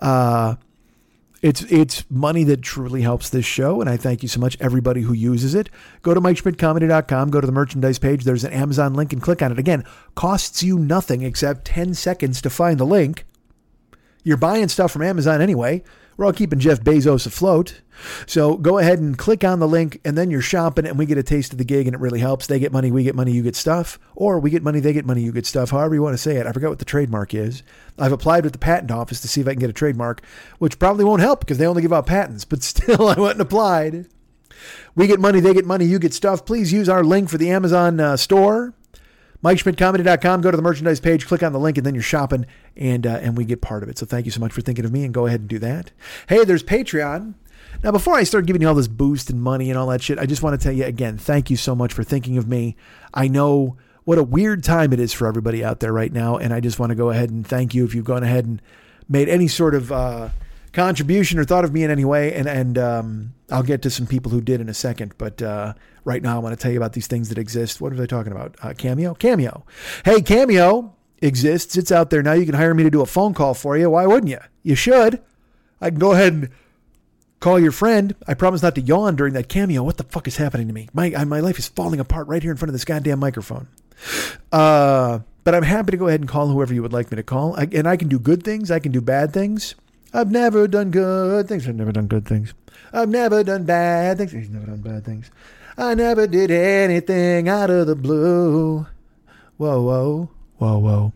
It's money that truly helps this show, and I thank you so much, everybody who uses it. Go to MikeSchmidtComedy.com, go to the merchandise page. There's an Amazon link and click on it. Again, costs you nothing except 10 seconds to find the link. You're buying stuff from Amazon anyway. We're all keeping Jeff Bezos afloat. So go ahead and click on the link, and then you're shopping, and we get a taste of the gig, and it really helps. They get money, we get money, you get stuff. Or we get money, they get money, you get stuff. However you want to say it. I forgot what the trademark is. I've applied with the patent office to see if I can get a trademark, which probably won't help because they only give out patents. But still, I went and applied. We get money, they get money, you get stuff. Please use our link for the Amazon store. MikeSchmidtComedy.com. Go to the merchandise page, click on the link, and then you're shopping, and we get part of it. So thank you so much for thinking of me, and go ahead and do that. Hey, there's Patreon. Now, before I start giving you all this boost and money and all that shit, I just want to tell you again, thank you so much for thinking of me. I know what a weird time it is for everybody out there right now, and I just want to go ahead and thank you if you've gone ahead and made any sort of contribution or thought of me in any way, and I'll get to some people who did in a second, but right now I want to tell you about these things that exist. What was I talking about? Cameo? Cameo. Hey, Cameo exists. It's out there now. You can hire me to do a phone call for you. Why wouldn't you? You should. I can go ahead and call your friend. I promise not to yawn during that Cameo. What the fuck is happening to me? My life is falling apart right here in front of this goddamn microphone. But I'm happy to go ahead and call whoever you would like me to call. And I can do good things. I can do bad things. I've never done good things. I've never done good things. I've never done bad things. I've never done bad things. I never did anything out of the blue. Whoa, whoa, whoa,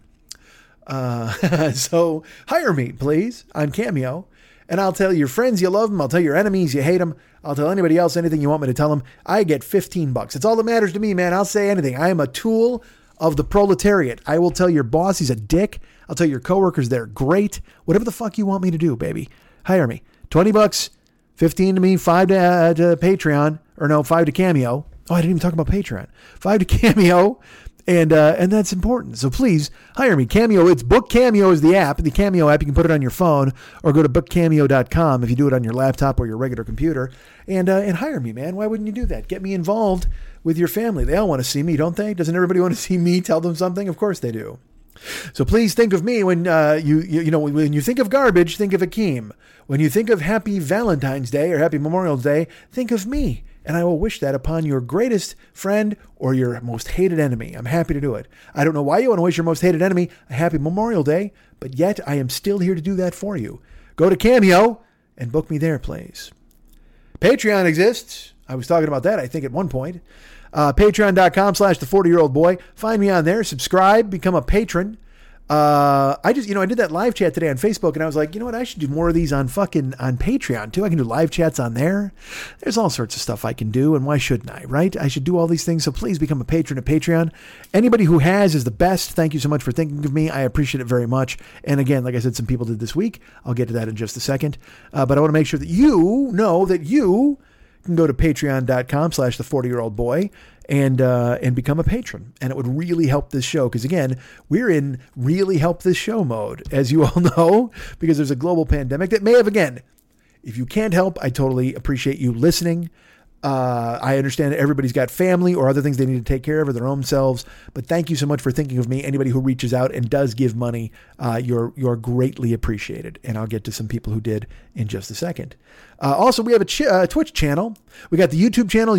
whoa. So hire me, please, on Cameo. And I'll tell your friends you love them. I'll tell your enemies you hate them. I'll tell anybody else anything you want me to tell them. I get $15. It's all that matters to me, man. I'll say anything. I am a tool of the proletariat. I will tell your boss he's a dick. I'll tell your coworkers they're great. Whatever the fuck you want me to do, baby. Hire me. $20, 15 to me, 5 to Patreon, or no, 5 to Cameo. Oh, I didn't even talk about Patreon. 5 to Cameo, and that's important. So please hire me. Cameo, it's Book Cameo is the app. The Cameo app, you can put it on your phone or go to bookcameo.com if you do it on your laptop or your regular computer, and hire me, man. Why wouldn't you do that? Get me involved with your family. They all want to see me, don't they? Doesn't everybody want to see me tell them something? Of course they do. So please think of me when you know when you think of garbage, think of Akeem. When you think of Happy Valentine's Day or Happy Memorial Day, think of me. And I will wish that upon your greatest friend or your most hated enemy. I'm happy to do it. I don't know why you want to wish your most hated enemy a Happy Memorial Day, but yet I am still here to do that for you. Go to Cameo and book me there, please. Patreon exists. I was talking about that, I think, at one point. Patreon.com/the40year-old boy. Find me on there. Subscribe. Become a patron. I did that live chat today on Facebook, and I was like, you know what? I should do more of these on Patreon too. I can do live chats on there. There's all sorts of stuff I can do, and why shouldn't I, right? I should do all these things. So please become a patron at Patreon. Anybody who has is the best. Thank you so much for thinking of me. I appreciate it very much. And again, like I said, some people did this week. I'll get to that in just a second. But I want to make sure that you know that you can go to patreon.com/the40year-old boy and become a patron. And it would really help this show. Because again, we're in really help this show mode, as you all know, because there's a global pandemic that may have, again, if you can't help, I totally appreciate you listening. I understand that everybody's got family or other things they need to take care of or their own selves, but thank you so much for thinking of me. Anybody who reaches out and does give money, you're greatly appreciated. And I'll get to some people who did in just a second. Also, we have a Twitch channel. We got the YouTube channel,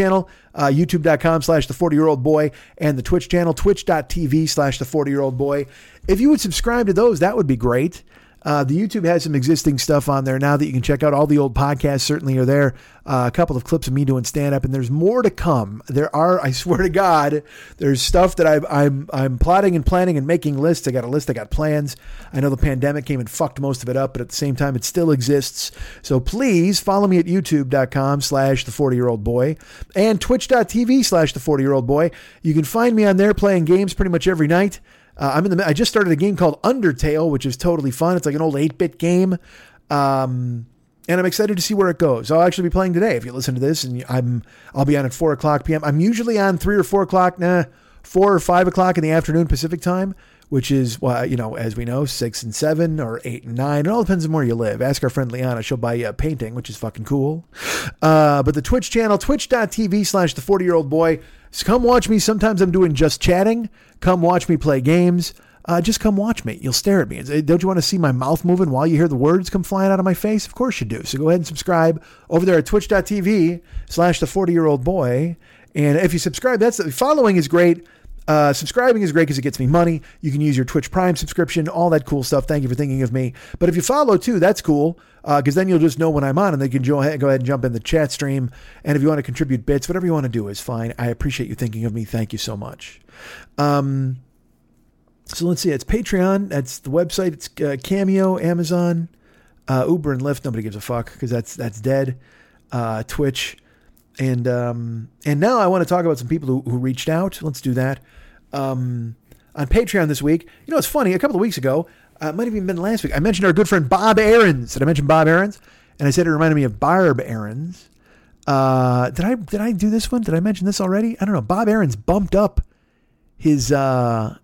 youtube.com/the40year-old boy, and the Twitch channel, twitch.tv/the40year-old boy. If you would subscribe to those, that would be great. The YouTube has some existing stuff on there now that you can check out. All the old podcasts certainly are there. A couple of clips of me doing stand-up, and there's more to come. There are, I swear to God, there's stuff that I'm plotting and planning and making lists. I got a list. I got plans. I know the pandemic came and fucked most of it up, but at the same time, it still exists. So please follow me at youtube.com/the40year-old boy and twitch.tv/the40year-old boy. You can find me on there playing games pretty much every night. I just started a game called Undertale, which is totally fun. It's like an old 8-bit game. And I'm excited to see where it goes. I'll actually be playing today. If you listen to this, and I'll be on at 4:00 p.m. I'm usually on 3 or 4 o'clock, 4 or 5 o'clock in the afternoon Pacific time, which is, well, as we know, 6 and 7 or 8 and 9. It all depends on where you live. Ask our friend Liana. She'll buy you a painting, which is fucking cool. But the Twitch channel, twitch.tv/the40year-old boy. So come watch me. Sometimes I'm doing just chatting. Come watch me play games. Just come watch me. You'll stare at me. Don't you want to see my mouth moving while you hear the words come flying out of my face? Of course you do. So go ahead and subscribe over there at twitch.tv/the40year-old boy. And if you subscribe, following is great. Subscribing is great because it gets me money. You can use your Twitch Prime subscription, all that cool stuff. Thank you for thinking of me. But if you follow too, that's cool because then you'll just know when I'm on and they can go ahead and jump in the chat stream. And if you want to contribute bits, whatever you want to do is fine. I appreciate you thinking of me. Thank you so much. So let's see. It's Patreon. That's the website. It's Cameo, Amazon, Uber, and Lyft. Nobody gives a fuck because that's dead. Twitch. And now I want to talk about some people who reached out. Let's do that. On Patreon this week. You know, it's funny. A couple of weeks ago, it might have even been last week, I mentioned our good friend Bob Aarons. Did I mention Bob Aarons? And I said it reminded me of Barb Aarons. Did I do this one? Did I mention this already? I don't know. Bob Aarons bumped up his I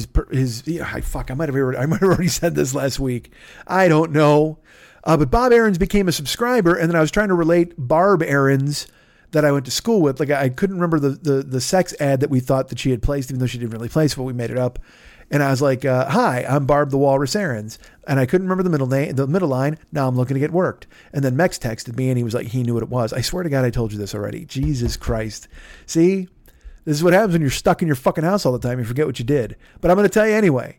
might have already said this last week. I don't know. But Bob Aarons became a subscriber, and then I was trying to relate Barb Aarons that I went to school with. Like, I couldn't remember the sex ad that we thought that she had placed, even though she didn't really place it, but we made it up. And I was like, hi, I'm Barb the Walrus Aarons. And I couldn't remember the middle line. Now I'm looking to get worked. And then Mex texted me and he was like, he knew what it was. I swear to God, I told you this already. Jesus Christ. See, this is what happens when you're stuck in your fucking house all the time. You forget what you did. But I'm going to tell you anyway.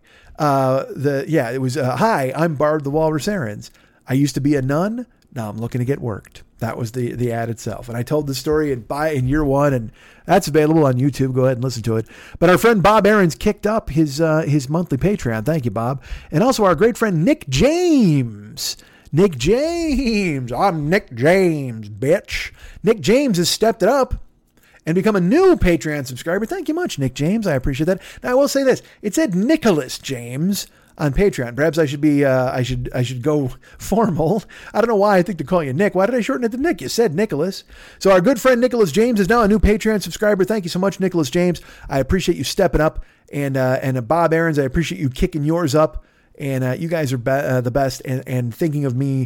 It was, hi, I'm Barb the Walrus Aarons. I used to be a nun. Now I'm looking to get worked. That was the ad itself. And I told the story in year one, and that's available on YouTube. Go ahead and listen to it. But our friend Bob Aarons kicked up his monthly Patreon. Thank you, Bob. And also our great friend Nick James. Nick James. I'm Nick James, bitch. Nick James has stepped it up and become a new Patreon subscriber. Thank you much, Nick James. I appreciate that. Now, I will say this. It said Nicholas James on Patreon. Perhaps I should be, I should go formal. I don't know why I think to call you Nick. Why did I shorten it to Nick? You said Nicholas. So our good friend Nicholas James is now a new Patreon subscriber. Thank you so much, Nicholas James. I appreciate you stepping up. And Bob Aarons, I appreciate you kicking yours up. And you guys are the best. And thinking of me,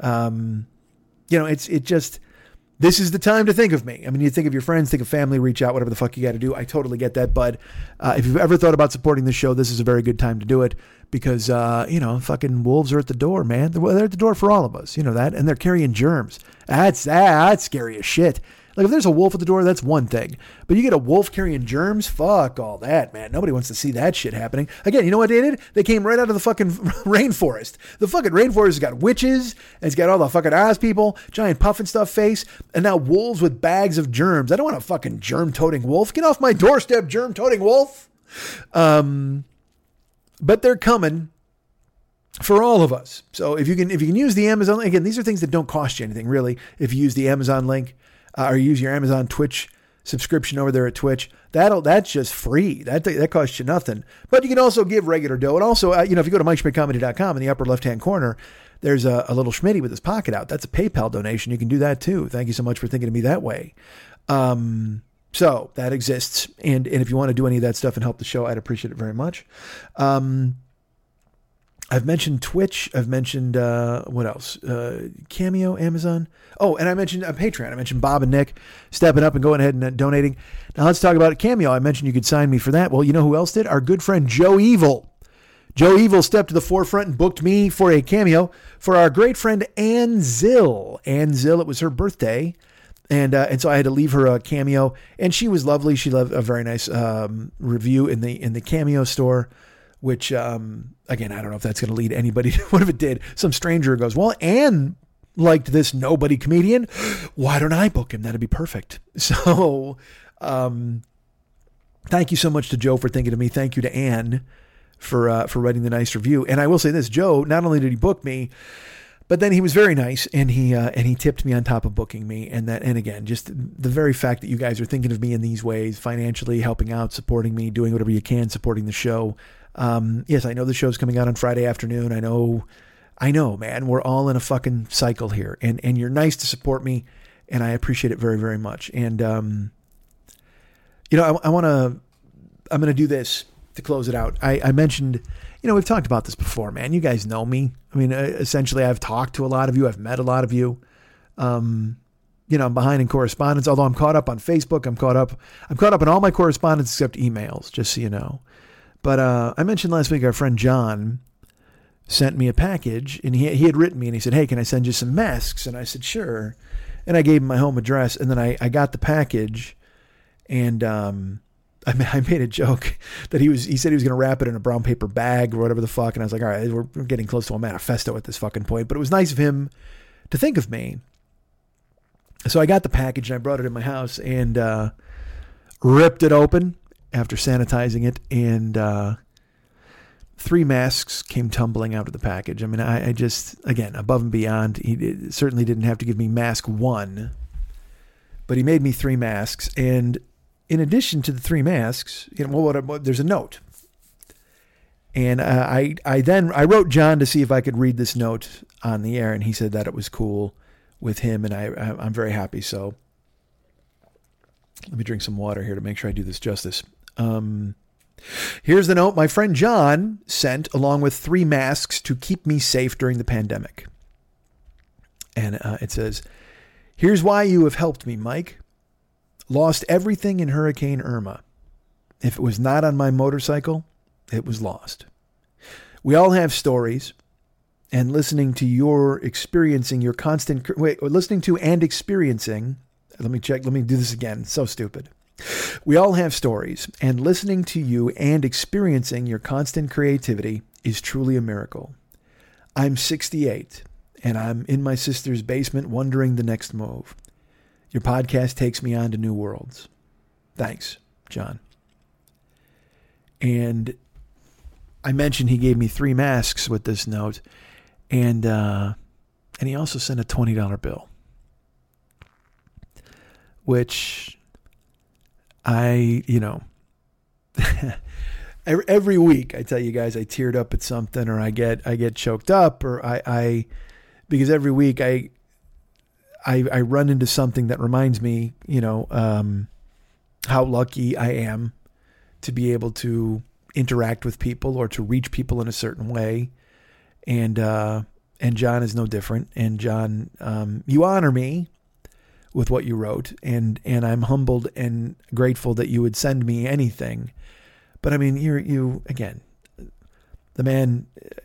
this is the time to think of me. I mean, you think of your friends, think of family, reach out, whatever the fuck you got to do. I totally get that. But if you've ever thought about supporting the show, this is a very good time to do it because, fucking wolves are at the door, man. They're at the door for all of us. You know that? And they're carrying germs. That's scary as shit. Like if there's a wolf at the door, that's one thing. But you get a wolf carrying germs? Fuck all that, man. Nobody wants to see that shit happening. Again, you know what they did? They came right out of the fucking rainforest. The fucking rainforest has got witches, and it's got all the fucking Oz people, giant puffin stuff face, and now wolves with bags of germs. I don't want a fucking germ-toting wolf. Get off my doorstep, germ-toting wolf. But they're coming for all of us. So if you can use the Amazon, again, these are things that don't cost you anything, really. If you use the Amazon link, or use your Amazon Twitch subscription over there at Twitch, that's just free. That costs you nothing. But you can also give regular dough. And also, if you go to MikeSchmidtComedy.com in the upper left-hand corner, there's a little Schmitty with his pocket out. That's a PayPal donation. You can do that too. Thank you so much for thinking of me that way. So that exists. And if you want to do any of that stuff and help the show, I'd appreciate it very much. I've mentioned Twitch. I've mentioned, what else? Cameo, Amazon. Oh, and I mentioned Patreon. I mentioned Bob and Nick stepping up and going ahead and donating. Now let's talk about Cameo. I mentioned you could sign me for that. Well, you know who else did? Our good friend Joe Evil. Joe Evil stepped to the forefront and booked me for a cameo for our great friend Ann Zill. Ann Zill, it was her birthday. And so I had to leave her a cameo. And she was lovely. She left a very nice review in the Cameo store. Which, again, I don't know if that's going to lead anybody to, what if it did? Some stranger goes, well, Ann liked this nobody comedian. Why don't I book him? That'd be perfect. So, thank you so much to Joe for thinking of me. Thank you to Ann for writing the nice review. And I will say this, Joe, not only did he book me, but then he was very nice and he tipped me on top of booking me. And again, just the very fact that you guys are thinking of me in these ways, financially helping out, supporting me, doing whatever you can, supporting the show. Yes, I know the show's coming out on Friday afternoon. I know, man, we're all in a fucking cycle here and you're nice to support me and I appreciate it very, very much. And, I'm going to do this to close it out. I mentioned, we've talked about this before, man. You guys know me. I mean, essentially I've talked to a lot of you. I've met a lot of you. I'm behind in correspondence, although I'm caught up on Facebook. I'm caught up in all my correspondence except emails, just so you know. But I mentioned last week our friend John sent me a package, and he had written me, and he said, hey, can I send you some masks? And I said, sure. And I gave him my home address, and then I got the package, and I I made a joke that he said he was going to wrap it in a brown paper bag or whatever the fuck. And I was like, all right, we're getting close to a manifesto at this fucking point. But it was nice of him to think of me. So I got the package and I brought it in my house and ripped it open after sanitizing it. And 3 masks came tumbling out of the package. I mean, I just, again, above and beyond, he certainly didn't have to give me mask 1. But he made me 3 masks. And in addition to the 3 masks, there's a note. And I wrote John to see if I could read this note on the air, and he said that it was cool with him, and I'm very happy. So let me drink some water here to make sure I do this justice. Here's the note my friend John sent along with 3 masks to keep me safe during the pandemic. And it says, "Here's why you have helped me, Mike. Lost everything in Hurricane Irma. If it was not on my motorcycle, it was lost. We all have stories, and listening to and experiencing, let me do this again. It's so stupid. We all have stories, and listening to you and experiencing your constant creativity is truly a miracle. I'm 68, and I'm in my sister's basement wondering the next move. Your podcast takes me on to new worlds. Thanks, John." And I mentioned he gave me 3 masks with this note, and he also sent a $20 bill, which every week I tell you guys I teared up at something, or I get choked up, or because every week I run into something that reminds me, how lucky I am to be able to interact with people or to reach people in a certain way. And John is no different. And John, you honor me with what you wrote, and I'm humbled and grateful that you would send me anything. But I mean, you again, the man,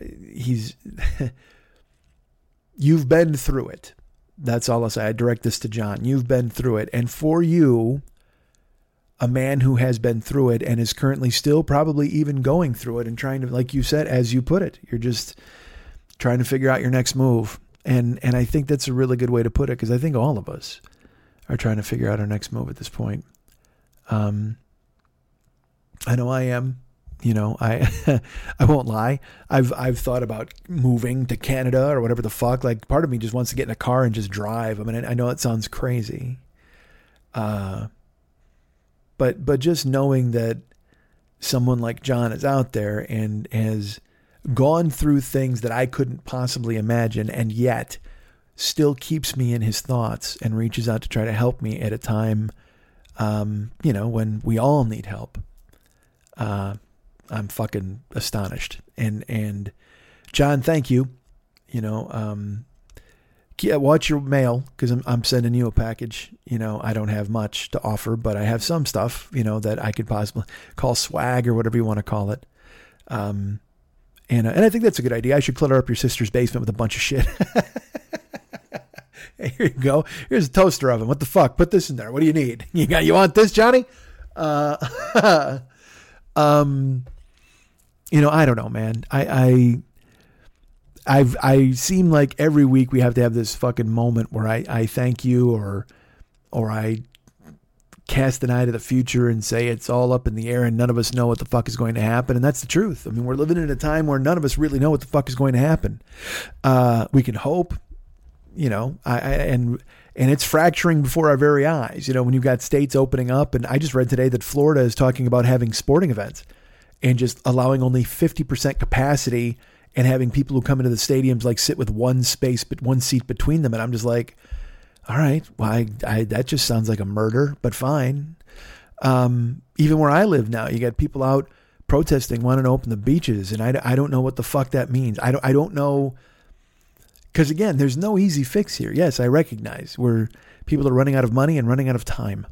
you've been through it. That's all I'll say. I direct this to John. You've been through it. And for you, a man who has been through it and is currently still probably even going through it and trying to, like you said, as you put it, you're just trying to figure out your next move. And I think that's a really good way to put it, because I think all of us are trying to figure out our next move at this point. I know I am. I won't lie. I've thought about moving to Canada or whatever the fuck. Like, part of me just wants to get in a car and just drive. I mean, I know it sounds crazy. But just knowing that someone like John is out there and has gone through things that I couldn't possibly imagine, and yet still keeps me in his thoughts and reaches out to try to help me at a time, when we all need help. I'm fucking astonished. And John, thank you. Watch your mail, because I'm sending you a package. I don't have much to offer, but I have some stuff, that I could possibly call swag or whatever you want to call it. And I think that's a good idea. I should clutter up your sister's basement with a bunch of shit. Hey, here you go. Here's a toaster oven. What the fuck? Put this in there. What do you need? You want this, Johnny? I don't know, man. I seem like every week we have to have this fucking moment where I thank you or I cast an eye to the future and say it's all up in the air and none of us know what the fuck is going to happen. And that's the truth. I mean, we're living in a time where none of us really know what the fuck is going to happen. We can hope, and it's fracturing before our very eyes. When you've got states opening up, and I just read today that Florida is talking about having sporting events and just allowing only 50% capacity and having people who come into the stadiums like sit with one seat between them. And I'm just like, all right, well, that just sounds like a murder, but fine. Even where I live now, you got people out protesting, wanting to open the beaches. And I don't know what the fuck that means. I don't know. Because again, there's no easy fix here. Yes, I recognize people are running out of money and running out of time.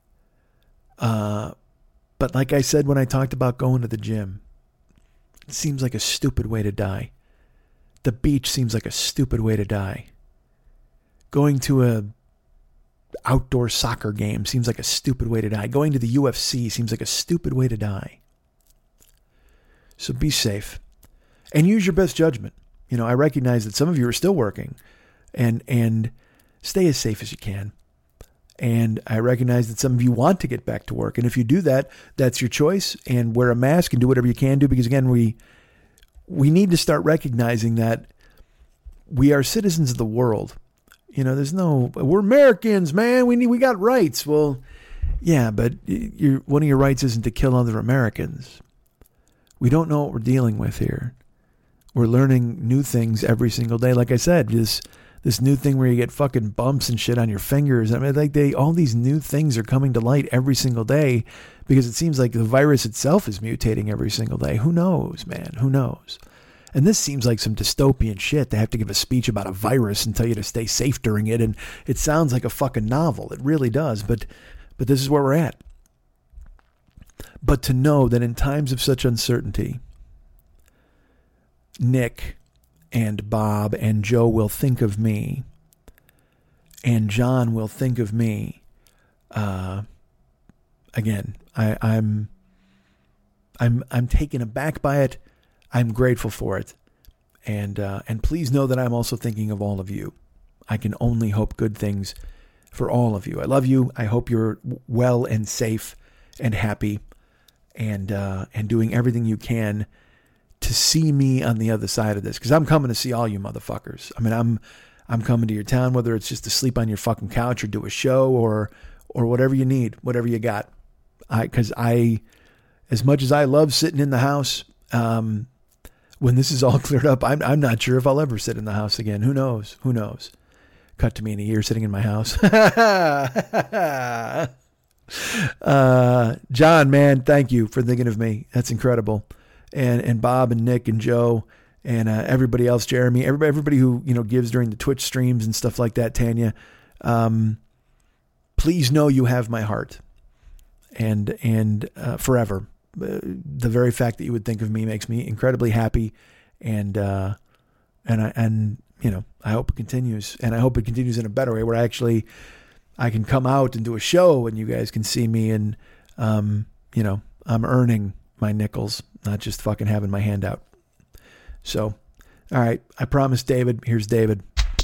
But like I said when I talked about going to the gym, it seems like a stupid way to die. The beach seems like a stupid way to die. Going to outdoor soccer game seems like a stupid way to die. Going to the UFC seems like a stupid way to die. So be safe and use your best judgment. You know, I recognize that some of you are still working, and stay as safe as you can. And I recognize that some of you want to get back to work. And if you do that, that's your choice, and wear a mask and do whatever you can do, because again, we need to start recognizing that we are citizens of the world. You know, we're Americans, man. We got rights. Well, yeah, but one of your rights isn't to kill other Americans. We don't know what we're dealing with here. We're learning new things every single day. Like I said, this new thing where you get fucking bumps and shit on your fingers. I mean, all these new things are coming to light every single day, because it seems like the virus itself is mutating every single day. Who knows, man? Who knows? And this seems like some dystopian shit. They have to give a speech about a virus and tell you to stay safe during it. And it sounds like a fucking novel. It really does. But this is where we're at. But to know that in times of such uncertainty, Nick and Bob and Joe will think of me, and John will think of me. Again, I'm taken aback by it. I'm grateful for it, and please know that I'm also thinking of all of you. I can only hope good things for all of you. I love you. I hope you're well and safe and happy, and doing everything you can to see me on the other side of this, because I'm coming to see all you motherfuckers. I mean, I'm coming to your town, whether it's just to sleep on your fucking couch or do a show or whatever you need, whatever you got. Because as much as I love sitting in the house, when this is all cleared up, I'm not sure if I'll ever sit in the house again. Who knows? Who knows? Cut to me in a year sitting in my house. John, man, thank you for thinking of me. That's incredible. And Bob and Nick and Joe and everybody else, Jeremy, everybody who, you know, gives during the Twitch streams and stuff like that, Tanya. Please know you have my heart, and forever. The very fact that you would think of me makes me incredibly happy, and you know, I hope it continues, and I hope it continues in a better way where I can come out and do a show and you guys can see me, and you know, I'm earning my nickels, not just fucking having my hand out. So, all right, I promised David. Here's David.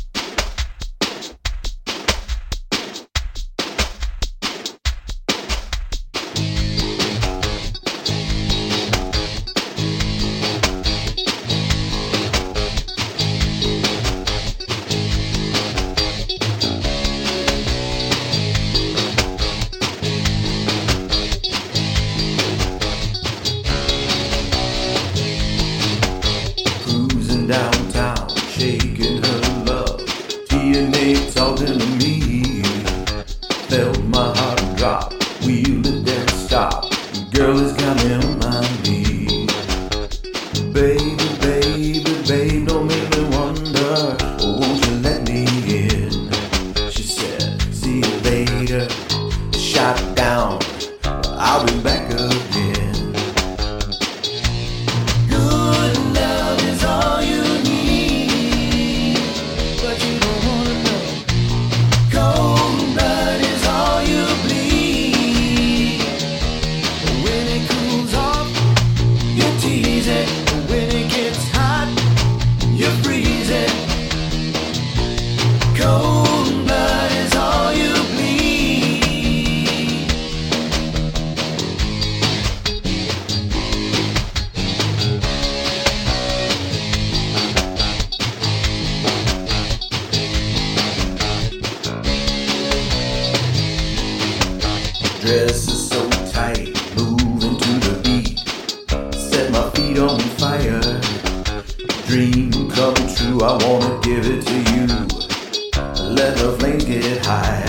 Dress is so tight, moving to the beat. Set my feet on fire. Dream come true, I wanna give it to you. Let the flames get high.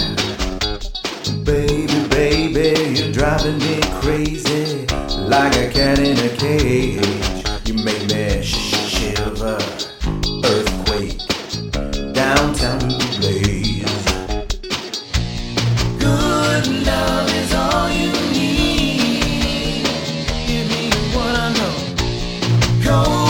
Baby, baby, you're driving me crazy, like a cat in a cage. You make me shiver, earthquake, downtown to the blaze. Good love is all you need. Give me what I know. Cold